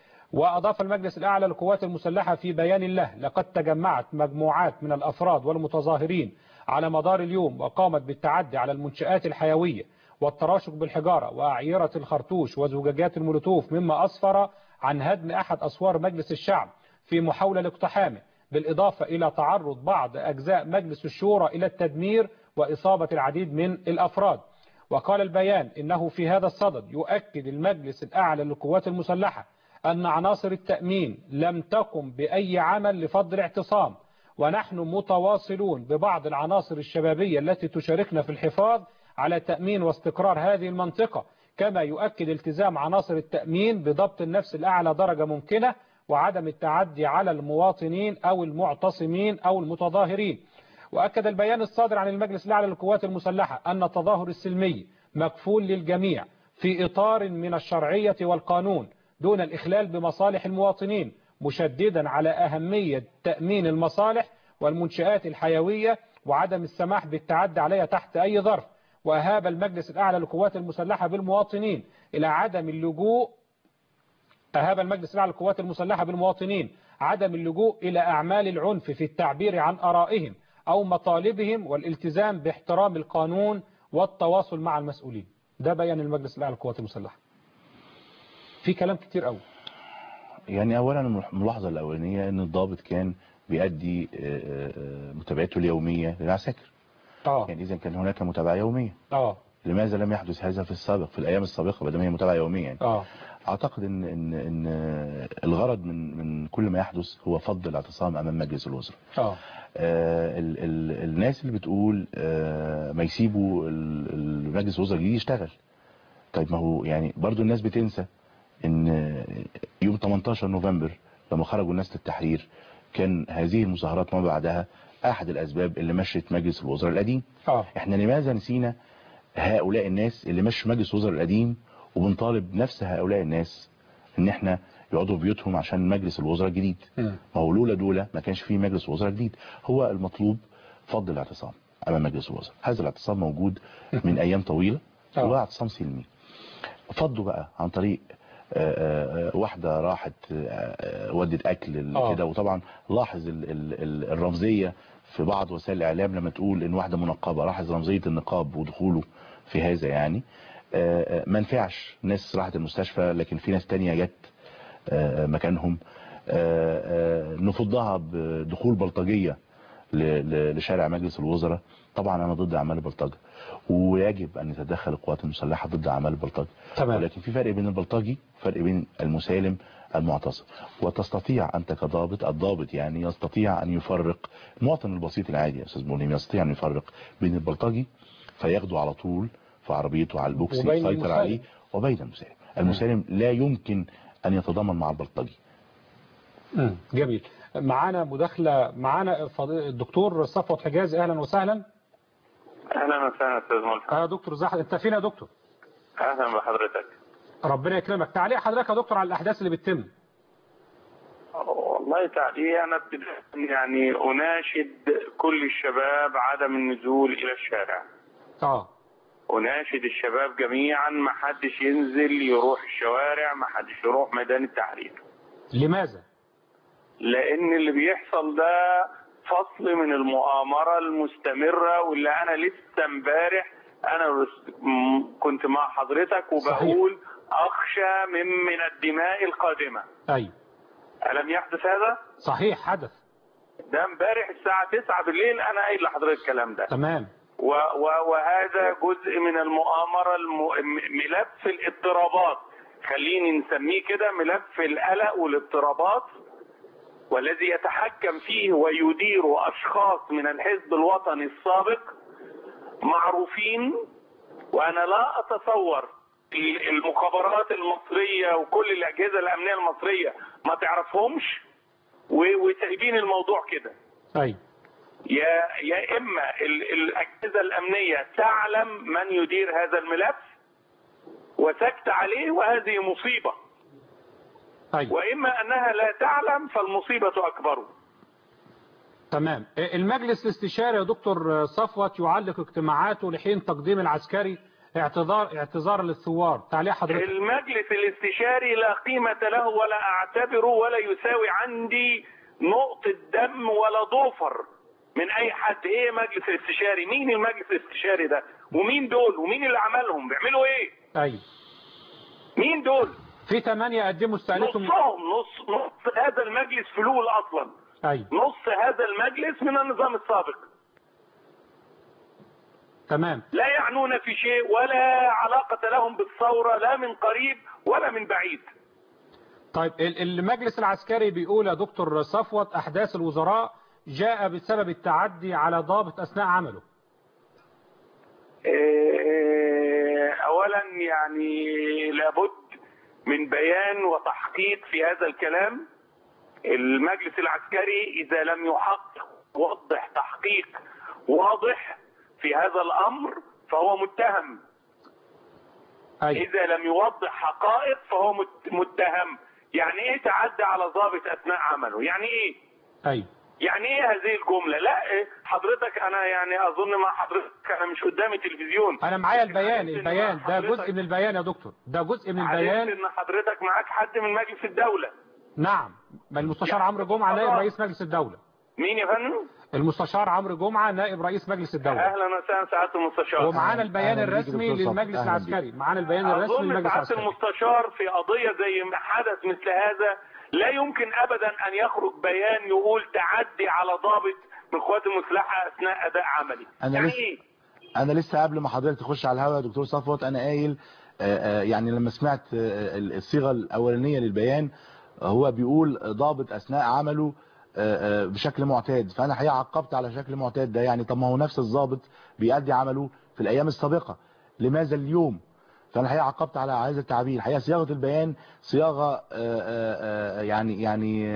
وأضاف المجلس الأعلى للقوات المسلحة في بيان له: لقد تجمعت مجموعات من الأفراد والمتظاهرين على مدار اليوم وقامت بالتعدي على المنشآت الحيوية والتراشق بالحجارة وأعيرة الخرطوش وزجاجات المولوتوف، مما أسفر عن هدم أحد أسوار مجلس الشعب في محاولة لاقتحامه، بالإضافة إلى تعرض بعض أجزاء مجلس الشورى إلى التدمير وإصابة العديد من الأفراد. وقال البيان إنه في هذا الصدد يؤكد المجلس الأعلى للقوات المسلحة أن عناصر التأمين لم تقم بأي عمل لفض الاعتصام، ونحن متواصلون ببعض العناصر الشبابية التي تشاركنا في الحفاظ على تأمين واستقرار هذه المنطقة، كما يؤكد التزام عناصر التأمين بضبط النفس الأعلى درجة ممكنة وعدم التعدي على المواطنين أو المعتصمين أو المتظاهرين. وأكد البيان الصادر عن المجلس الأعلى للقوات المسلحة أن التظاهر السلمي مكفول للجميع في إطار من الشرعية والقانون دون الإخلال بمصالح المواطنين، مشددا على أهمية تأمين المصالح والمنشآت الحيوية وعدم السماح بالتعدي عليها تحت أي ظرف. وأهاب المجلس الأعلى للقوات المسلحة بالمواطنين إلى عدم اللجوء أهاب المجلس الأعلى للقوات المسلحة بالمواطنين عدم اللجوء إلى أعمال العنف في التعبير عن آرائهم أو مطالبهم والالتزام باحترام القانون والتواصل مع المسؤولين. ده بيان المجلس الأعلى للقوات المسلحة. في كلام كتير قوي. يعني أولا الملاحظة الأولانية أن الضابط كان بيؤدي متابعته اليومية للعساكر. اه يعني إذا كان هناك متابعة يومية. اه لماذا لم يحدث هذا في السابق في الأيام السابقة بدل ما هي متابعة يومية يعني. اه أعتقد إن إن إن الغرض من من كل ما يحدث هو فض الاعتصام أمام مجلس الوزراء. اه آه ال ال الناس اللي بتقول آه ما يسيبوا المجلس الوزراء الجديد يشتغل. طيب ما هو يعني برضو الناس بتنسى إن يوم ثمانية عشر نوفمبر لما خرجوا الناس للتحرير كان هذه المظاهرات ما بعدها أحد الأسباب اللي مشت مجلس الوزراء القديم. اه إحنا لماذا نسينا هؤلاء الناس اللي مشوا مجلس الوزراء القديم وبنطالب نفس هؤلاء الناس ان احنا يقعدوا في بيوتهم عشان مجلس الوزراء الجديد؟ ما هو لولا دولة ما كانش فيه مجلس وزراء جديد. هو المطلوب فض الاعتصام امام مجلس الوزراء. هذا الاعتصام موجود من ايام طويلة وهو اعتصام سلمي. فضوا بقى عن طريق آآ آآ واحدة راحت ودت اكل كده. وطبعا لاحظ ال ال الرمزية في بعض وسائل الاعلام لما تقول ان واحدة منقبة. لاحظ رمزية النقاب ودخوله في هذا يعني. ما نفعش. ناس راحت المستشفى لكن في ناس تانية جت مكانهم. نفضها بدخول بلطجية لشارع مجلس الوزراء. طبعا انا ضد اعمال البلطجة ويجب ان يتدخل القوات المسلحة ضد اعمال البلطجة. ولكن في فرق بين البلطجي وفرق بين المسالم المعتصم. وتستطيع انت كضابط الضابط يعني يستطيع ان يفرق المواطن البسيط العادي يا استاذ مولين يستطيع ان يفرق بين البلطجي فياخده على طول في عربيته على البوكس يسيطر عليه وبين المسالم. المسالم لا يمكن ان يتضامن مع البلطجي. امم جميل. معانا مداخله معانا الدكتور صفوت حجازي. اهلا وسهلا. اهلا وسهلا استاذ ملحم. اه دكتور زحل انت فين يا دكتور؟ اهلا بحضرتك. ربنا يكرمك. تعليق حضرتك يا دكتور على الاحداث اللي بتتم. والله تعليق انا ابتداء يعني اناشد كل الشباب عدم النزول الى الشارع. اه اناشد الشباب جميعا ما حدش ينزل يروح الشوارع، ما حدش يروح ميدان التحرير. لماذا؟ لان اللي بيحصل ده فصل من المؤامرة المستمرة واللي انا لسه امبارح انا كنت مع حضرتك وبقول صحيح. اخشى من من الدماء القادمة. ايوه. ألم يحدث هذا؟ صحيح حدث. ده امبارح الساعة تسعة بالليل انا قايل لحضرتك الكلام ده. تمام. و و وهذا جزء من المؤامرة الم... ملف الاضطرابات، خليني نسميه كده ملف القلق والاضطرابات، والذي يتحكم فيه ويدير أشخاص من الحزب الوطني السابق معروفين. وأنا لا أتصور المخابرات المصرية وكل الأجهزة الأمنية المصرية ما تعرفهمش وسايبين الموضوع كده. أي. يا يا إما الأجهزة الأمنية تعلم من يدير هذا الملف وسكت عليه وهذه مصيبة. أي. وإما أنها لا تعلم فالمصيبة أكبر. تمام. المجلس الاستشاري يا دكتور صفوت يعلق اجتماعاته لحين تقديم العسكري اعتذار اعتذار للثوار. تعليق حضرتك. المجلس الاستشاري لا قيمة له ولا أعتبره ولا يساوي عندي نقطة دم ولا ضفر من أي حد. إيه مجلس الاستشاري؟ مين المجلس الاستشاري ده؟ ومين دول؟ ومين اللي عملهم؟ بيعملوا إيه؟ أيوة. مين دول؟ في ثمانية قدموا استقالتهم. نصهم نص نص هذا المجلس فلول أصلا. أيوة. نص هذا المجلس من النظام السابق. تمام. لا يعنون في شيء ولا علاقة لهم بالثورة لا من قريب ولا من بعيد. طيب المجلس العسكري بيقول يا دكتور صفوت أحداث الوزراء جاء بسبب التعدي على ضابط أثناء عمله. أولا يعني لابد من بيان وتحقيق في هذا الكلام. المجلس العسكري إذا لم يحقق وضح تحقيق واضح في هذا الأمر فهو متهم. أي. إذا لم يوضح حقائق فهو متهم. يعني إيه تعدى على ضابط أثناء عمله؟ يعني إيه؟ أي. يعني ايه هذه الجمله؟ لا حضرتك انا يعني اظن مع حضرتك انا مش قدامي تلفزيون. انا معايا البيان البيان ده جزء من البيان يا دكتور، ده جزء من البيان. ان حضرتك معاك حد من مجلس الدوله. نعم، المستشار عمرو جمعه نائب رئيس مجلس الدوله. مين يا فندم؟ المستشار عمرو جمعه نائب رئيس مجلس الدوله. اهلا وسهلا سعاده المستشار. ومعانا البيان الرسمي للمجلس العسكري، معانا البيان الرسمي للمجلس العسكري. اظن سعاده المستشار في قضيه زي ما حدث مثل هذا لا يمكن ابدا ان يخرج بيان يقول تعدي على ضابط من القوات المسلحه اثناء اداء عملي. انا يعني لسه ايه؟ انا لسه قبل ما حضرتك تخش على الهواء يا دكتور صفوت انا قايل يعني لما سمعت الصيغه الاولانيه للبيان هو بيقول ضابط اثناء عمله بشكل معتاد، فانا الحقيقه عقبت على شكل معتاد ده. يعني طب ما هو نفس الضابط بيأدي عمله في الايام السابقه، لماذا اليوم؟ فانا الحقيقه عقبت على هذا التعبير. الحقيقه صياغه البيان صياغه يعني يعني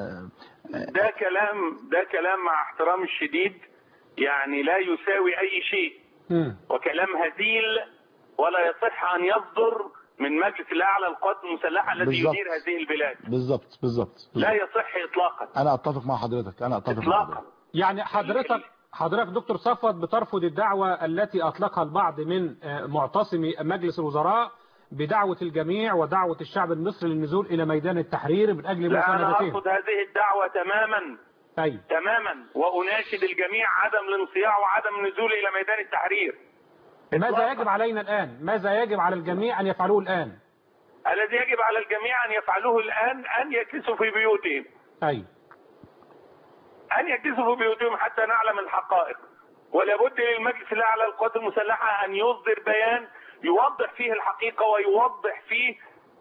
ده كلام ده كلام مع احترام الشديد يعني لا يساوي اي شيء، وكلام هزيل ولا يصح ان يصدر من مجلس الاعلى للقوات المسلحه الذي يدير هذه البلاد. بالظبط بالظبط لا يصح اطلاقا. انا اتفق مع حضرتك انا اتفق إطلاقا. مع حضرتك. يعني حضرتك حضرتك دكتور صفوت بترفض الدعوة التي أطلقها البعض من معتصمي مجلس الوزراء بدعوة الجميع ودعوة الشعب المصري للنزول إلى ميدان التحرير من أجل مساندتهم. لا، أنا أرفض هذه الدعوة تماما. أي. تماما، وأناشد الجميع عدم الانصياع وعدم النزول إلى ميدان التحرير. ماذا يجب علينا الآن؟ ماذا يجب على الجميع أن يفعلوه الآن؟ الذي يجب على الجميع أن يفعلوه الآن أن يجلسوا في بيوتهم. أي. أن يجلسوا في بيوتهم حتى نعلم الحقائق، ولابد للمجلس الأعلى للقوات المسلحة أن يصدر بيان يوضح فيه الحقيقة ويوضح فيه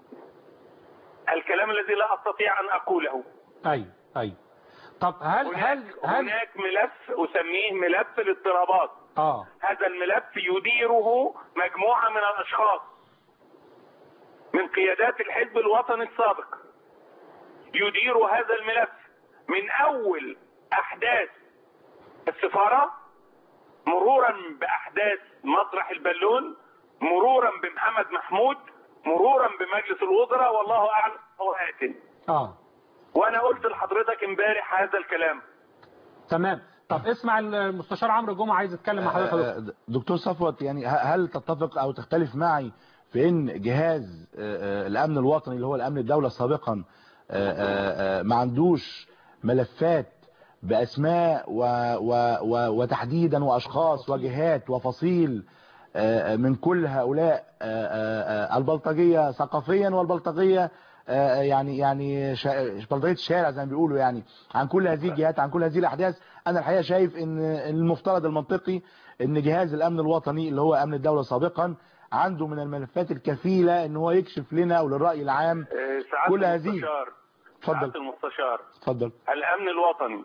الكلام الذي لا أستطيع أن أقوله. أي أي. طب هل هناك هل هل هناك ملف أسميه ملف الاضطرابات. آه. هذا الملف يديره مجموعة من الأشخاص من قيادات الحزب الوطني السابق، يدير هذا الملف من أول أحداث السفارة مرورا بأحداث مطرح البالون مرورا بمحمد محمود مرورا بمجلس الوزراء والله أعلم هو آتٍ. آه. وأنا قلت لحضرتك امبارح هذا الكلام. تمام. طب اسمع المستشار عمرو جمعه عايز يتكلم مع حضرتك. دكتور صفوت، يعني هل تتفق أو تختلف معي في إن جهاز الأمن الوطني اللي هو الأمن الدولة سابقا ما عندوش ملفات بأسماء و و و وتحديدا وأشخاص وجهات وفصيل من كل هؤلاء البلطجية ثقافيا والبلطجية يعني يعني بلطجية الشارع زي ما بيقولوا، يعني عن كل هذه الجهات عن كل هذه الأحداث؟ أنا الحقيقة شايف إن المفترض المنطقي إن جهاز الأمن الوطني اللي هو أمن الدولة سابقا عنده من الملفات الكفيلة إن هو يكشف لنا وللرأي العام كل هذه. اتفضل المستشار. اتفضل. الأمن الوطني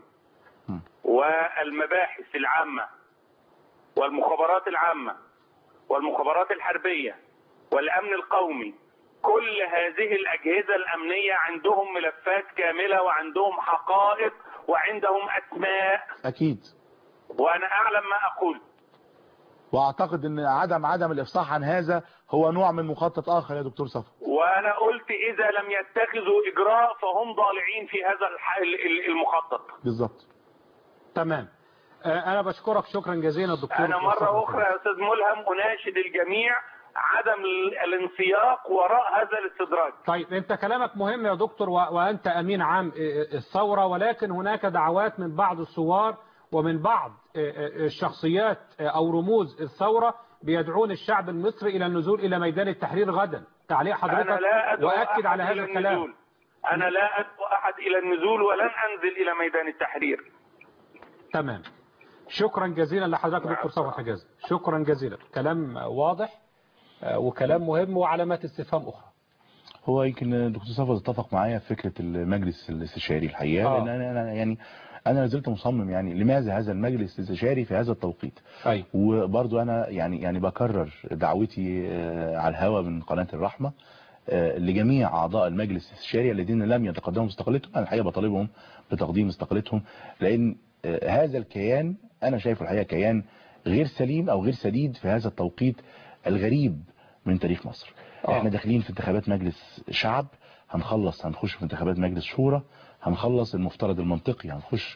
والمباحث العامة والمخابرات العامة والمخابرات الحربية والأمن القومي، كل هذه الأجهزة الأمنية عندهم ملفات كاملة وعندهم حقائق وعندهم أسماء. أكيد. وأنا أعلم ما أقول. واعتقد ان عدم عدم الافصاح عن هذا هو نوع من مخطط اخر يا دكتور صفوت. وانا قلت اذا لم يتخذوا اجراء فهم ضالعين في هذا المخطط. بالظبط. تمام. انا بشكرك شكرا جزيلا دكتور. انا مرة اخرى يا استاذ ملهم اناشد الجميع عدم الانسياق وراء هذا الاستدراج. طيب انت كلامك مهم يا دكتور وانت امين عام الثورة، ولكن هناك دعوات من بعض الثوار ومن بعض الشخصيات أو رموز الثورة بيدعون الشعب المصري إلى النزول إلى ميدان التحرير غدا. تعليق حضرتك وأكد على هذا الكلام. أنا لا أدعو أحد إلى النزول ولن أنزل إلى ميدان التحرير. تمام. شكرا جزيلا لحضرتك دكتور صفوت حجازي، شكرا جزيلا. كلام واضح وكلام مهم وعلامات استفهام أخرى. هو يمكن دكتور صفوت اتفق معايا في فكرة المجلس الاستشاري الحقيقة. آه. لأن أنا يعني أنا نزلت مصمم يعني لماذا هذا المجلس الاستشاري في هذا التوقيت. أي. وبرضو أنا يعني يعني بكرر دعوتي على الهواء من قناة الرحمة لجميع أعضاء المجلس الاستشاري الذين لم يتقدموا باستقالتهم. أنا الحقيقة بطالبهم بتقديم استقالتهم، لأن هذا الكيان أنا شايفه الحقيقة كيان غير سليم أو غير سديد في هذا التوقيت الغريب من تاريخ مصر. آه. احنا داخلين في انتخابات مجلس شعب، هنخلص هنخش في انتخابات مجلس شورى، هنخلص المفترض المنطقي هنخش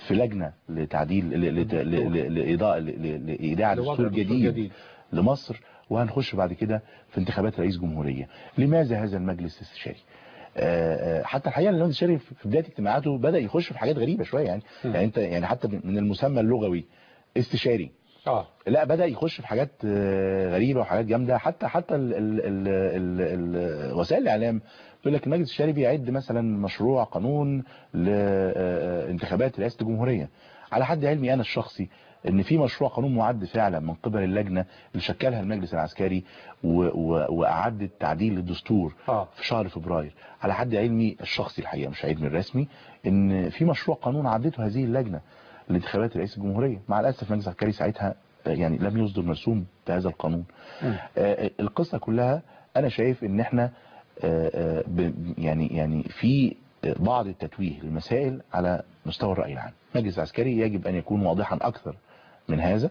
في لجنة لتعديل لإضاءة لإيداع دستور جديد لمصر، وهنخش بعد كده في انتخابات رئيس جمهورية. لماذا هذا المجلس الاستشاري؟ حتى الحقيقة المجلس الاستشاري في بداية اجتماعاته بدأ يخش في حاجات غريبة شوية يعني يعني انت يعني حتى من المسمى اللغوي استشاري اه لا بدأ يخش في حاجات غريبة وحاجات جامدة. حتى حتى ال ال ال ال ال وسائل الاعلام يقول لك المجلس الاستشاري بيعد مثلا مشروع قانون لانتخابات رئاسة الجمهورية. على حد علمي انا الشخصي ان في مشروع قانون معد فعلا من قبل اللجنة اللي شكلها المجلس العسكري واعدت تعديل الدستور آه. في شهر فبراير. على حد علمي الشخصي الحقيقة مش علمي الرسمي ان في مشروع قانون عدته هذه اللجنة لانتخابات رئيس الجمهورية. مع الاسف المجلس العسكري ساعتها يعني لم يصدر مرسوم بهذا القانون. آه القصة كلها انا شايف ان احنا آه يعني يعني في بعض التتويه للمسائل على مستوى الرأي العام. المجلس العسكري يجب ان يكون واضحا اكثر من هذا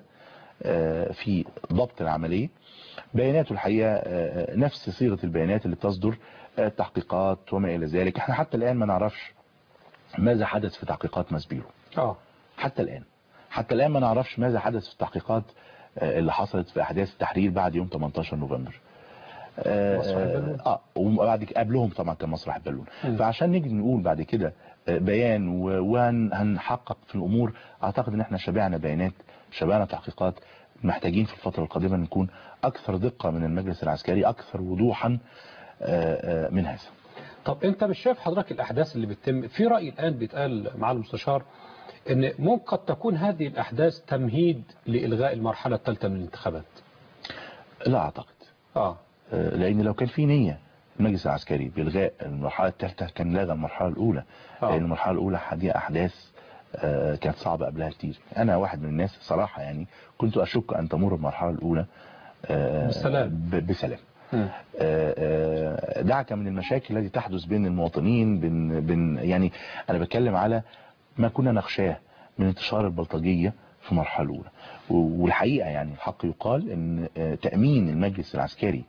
في ضبط العملية. بياناته الحقيقة نفس صيغة البيانات اللي بتصدر تحقيقات وما إلى ذلك. احنا حتى الآن ما نعرفش ماذا حدث في تحقيقات ماسبيرو اه حتى الآن حتى الآن ما نعرفش ماذا حدث في التحقيقات اللي حصلت في أحداث التحرير بعد يوم ثمانية عشر نوفمبر. اه, آه وبعد قبلهم طبعا كان مسرح بلون. فعشان نيجي نقول بعد كده بيان وهنحقق في الأمور، أعتقد ان احنا شبعنا بيانات شبعنا تحقيقات. محتاجين في الفترة القادمة نكون أكثر دقة من المجلس العسكري، أكثر وضوحا من هذا. طب أنت مش شايف حضرتك الأحداث اللي بتتم في رأي الآن بيتقال مع المستشار أن ممكن قد تكون هذه الأحداث تمهيد لإلغاء المرحلة الثالثة من الانتخابات؟ لا أعتقد آه. لأن لو كان في نية المجلس العسكري بإلغاء المرحلة الثالثة كان لغى المرحلة الأولى. آه. لأن المرحلة الأولى هذه أحداث كانت صعبة قبلها كتير. أنا واحد من الناس صراحة يعني كنت أشك أن تمر المرحلة الأولى بسلام, بسلام. دعك من المشاكل التي تحدث بين المواطنين بين بين يعني أنا بتكلم على ما كنا نخشاه من انتشار البلطجية في المرحلة الأولى. والحقيقة يعني الحق يقال أن تأمين المجلس العسكري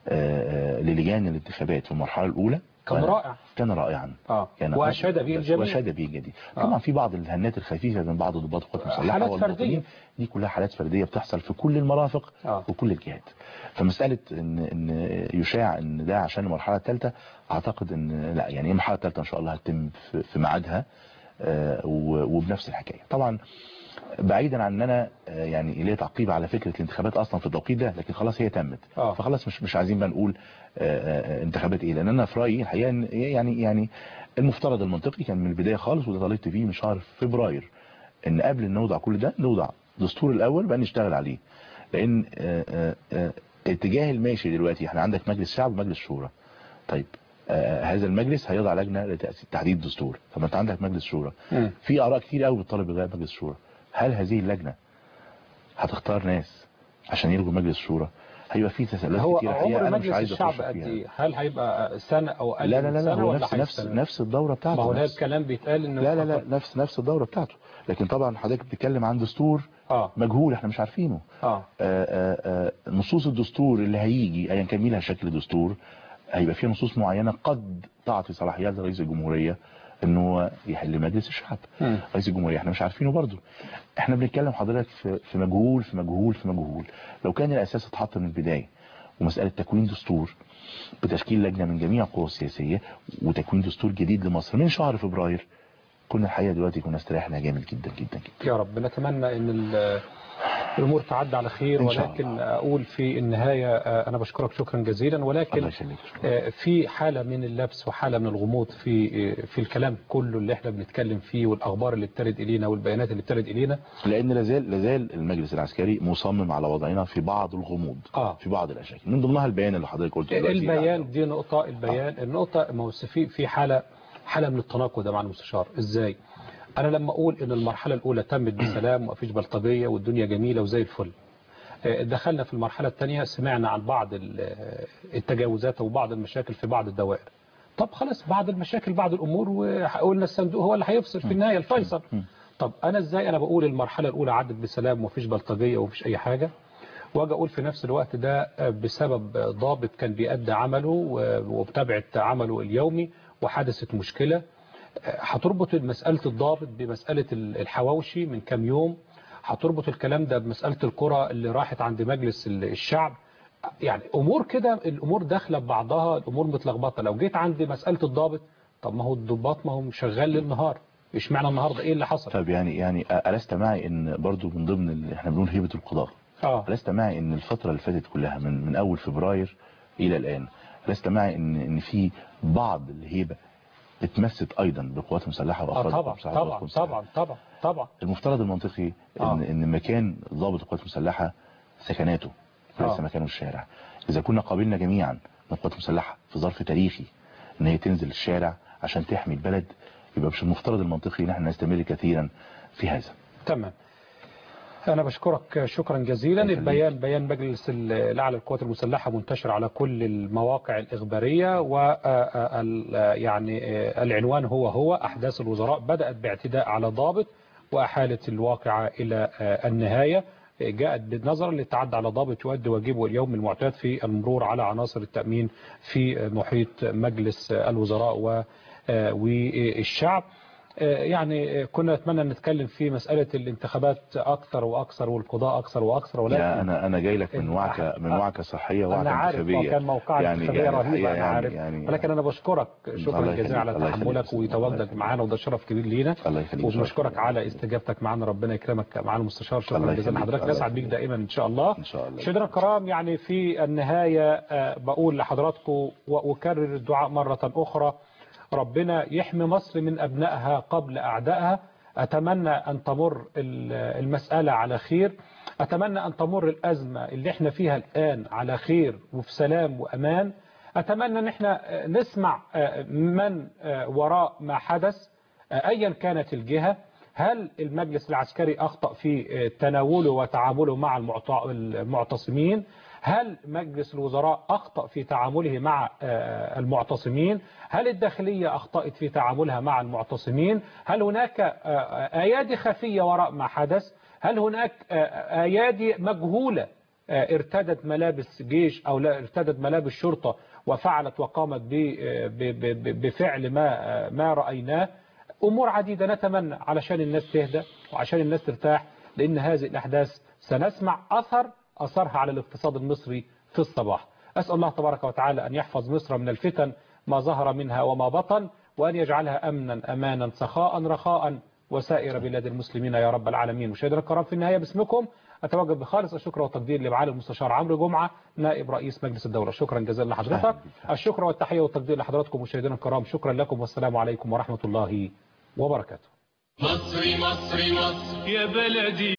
للجان الانتخابات في المرحلة الأولى كان رائع كان رائعا آه. كان وأشاد به الجميع وأشاد به الجميع. طبعا آه. في بعض الهنات الخفيفة من بعض ضباط القوات المسلحة حالات فردية، دي كلها حالات فردية بتحصل في كل المرافق آه. وكل الجهات. فمسألة إن, إن يشاع إن ده عشان المرحلة الثالثة، أعتقد إن لا، يعني المرحلة الثالثة إن شاء الله هتتم في ميعادها آه وبنفس الحكاية. طبعا بعيدا عن ان انا يعني ليه تعقيب على فكرة الانتخابات اصلا في التوقيت ده، لكن خلاص هي تمت آه. فخلاص مش مش عايزين بقى نقول انتخابات ايه. لان انا في رايي الحقيقه يعني يعني المفترض المنطقي كان من البدايه خالص، وده طالبت فيه من شهر فبراير، ان قبل ان نوضع كل ده نوضع دستور الاول بقى نشتغل عليه. لان اتجاه الماشي دلوقتي احنا عندك مجلس شعب ومجلس شورى. طيب آه هذا المجلس هيضع لجنه لتحديد الدستور. طب انت عندك مجلس شورى في اراء كتير قوي بتطالب بإلغاء مجلس الشورى. هل هذه اللجنه هتختار ناس عشان يلغوا مجلس الشورى؟ هيبقى في تساؤلات كتير الحقيقه انا مش عايز الشعب قد ايه؟ هل هيبقى سنه او اقل؟ لا لا لا, لا هو نفس نفس نفس الدوره بتاعته. ما هو ده الكلام بيتقال انه لا لا لا نفس نفس الدوره بتاعته. لكن طبعا حضرتك بتتكلم عن دستور آه. مجهول احنا مش عارفينه. آه. آه آه آه نصوص الدستور اللي هيجي ايا كان مين لها شكل دستور هيبقى فيها نصوص معينه قد تعطي صلاحيات لرئيس الجمهوريه انه يحل مجلس الشعب. م. رئيس الجمهوريه احنا مش عارفينه برضه. احنا بنتكلم حضرتك في في مجهول في مجهول في مجهول. لو كان الاساس اتحط من البدايه ومساله تكوين دستور بتشكيل لجنه من جميع القوى السياسيه وتكوين دستور جديد لمصر من شهر فبراير، كنا الحقيقه دلوقتي كنا استريحنا جامد جدا جدا جدا. يا رب نتمنى ان الامور تعدي على خير. ولكن اقول في النهايه انا بشكرك شكرا جزيلا، ولكن في حاله من اللبس وحاله من الغموض في في الكلام كله اللي احنا بنتكلم فيه والاخبار اللي بترد الينا والبيانات اللي بترد الينا، لان لازال لازال المجلس العسكري مصمم على وضعنا في بعض الغموض آه. في بعض الاشياء من ضمنها البيان اللي حضرتك قلته دلوقتي. البيان دي نقطه البيان آه. النقطه ما في في حاله حاله من التناقض مع المستشار. ازاي انا لما اقول ان المرحله الاولى تمت بسلام ومفيش بلطجيه والدنيا جميله وزي الفل، دخلنا في المرحله الثانيه سمعنا عن بعض التجاوزات وبعض المشاكل في بعض الدوائر. طب خلاص بعض المشاكل بعض الامور وقلنا الصندوق هو اللي هيفصل في النهايه الفيصل. طب انا ازاي انا بقول المرحله الاولى عدت بسلام ومفيش بلطجيه ومفيش اي حاجه، واجي اقول في نفس الوقت ده بسبب ضابط كان بيأدي عمله وبتابعة عمله اليومي وحدثت مشكله هتربط مسألة الضابط بمسألة الحواوشي من كام يوم، هتربط الكلام ده بمسألة القرى اللي راحت عند مجلس الشعب. يعني أمور كده، الأمور داخلة ببعضها، الأمور متلخبطة. لو جيت عند مسألة الضابط، طب ما هو الضباط ما هو شغال للنهار، ايش معنى النهارده ايه اللي حصل؟ طب يعني يعني ألست معي ان برضو من ضمن اللي احنا بنقول هيبة القضاء، اه ألست معي ان الفترة اللي فاتت كلها من من اول فبراير الى الان، ألست معي ان ان في بعض الهيبة اتمست ايضا بالقوات المسلحة وافراد آه طبعا طبعا طبعا طبعا طبعا. المفترض المنطقي ان آه. ان مكان ضابط القوات المسلحة سكناته ليس آه. مكانه الشارع. اذا كنا قابلنا جميعا من القوات المسلحة في ظرف تاريخي ان هي تنزل الشارع عشان تحمي البلد، يبقى مش المفترض المنطقي ان احنا نستمر كثيرا في هذا. تمام. أنا بشكرك شكرا جزيلا. البيان بيان مجلس الأعلى للقوات المسلحة منتشر على كل المواقع الإخبارية، و يعني العنوان هو هو أحداث الوزراء بدأت باعتداء على ضابط وأحالت الواقعة إلى النهاية. جاءت بالنظر للتعدي على ضابط يؤدي واجبه اليوم المعتاد في المرور على عناصر التأمين في محيط مجلس الوزراء والشعب. يعني كنا نتمنى نتكلم في مسألة الانتخابات أكثر وأكثر والقضاء أكثر وأكثر، ولكن أنا أنا جاي لك من وعكة من وعكة صحية وعكة انتخابية. كان موقع يعني انتخابية يعني رهيبة أنا يعني عارف يعني ولكن أنا بشكرك شكرا جزيلا على تحملك وتواجدك معنا، وده شرف كبير لينا، وبنشكرك على استجابتك معنا. ربنا يكرمك مع المستشار. شكرا جزيلا لحضرتك، نسعد بيك دائما إن شاء الله. مشاهدينا الكرام، يعني في النهاية بقول لحضراتكم وأكرر الدعاء مرة أخرى، ربنا يحمي مصر من أبنائها قبل أعدائها. أتمنى أن تمر المسألة على خير، أتمنى أن تمر الأزمة اللي احنا فيها الآن على خير وفي سلام وأمان. أتمنى أن احنا نسمع من وراء ما حدث أيا كانت الجهة. هل المجلس العسكري أخطأ في تناوله وتعامله مع المعتصمين؟ هل مجلس الوزراء أخطأ في تعامله مع المعتصمين؟ هل الداخلية أخطأت في تعاملها مع المعتصمين؟ هل هناك أيادي خفية وراء ما حدث؟ هل هناك أيادي مجهولة ارتدت ملابس جيش أو لا ارتدت ملابس شرطة وفعلت وقامت بفعل ما ما رأيناه؟ أمور عديدة نتمنى علشان الناس تهدى وعشان الناس ترتاح، لأن هذه الأحداث سنسمع أثر أثرها على الاقتصاد المصري في الصباح. أسأل الله تبارك وتعالى أن يحفظ مصر من الفتن ما ظهر منها وما بطن، وأن يجعلها أمنا أمانا سخاء رخاء وسائر بلاد المسلمين يا رب العالمين. مشاهدينا الكرام، في النهاية باسمكم أتوجه بخالص الشكر والتقدير لمعالي المستشار عمرو جمعة نائب رئيس مجلس الدولة. شكرا جزيلا لحضرتك. الشكر والتحية والتقدير لحضراتكم مشاهدينا الكرام. شكرا لكم والسلام عليكم ورحمة الله وبركاته. مصري مصري مصر يا بلدي.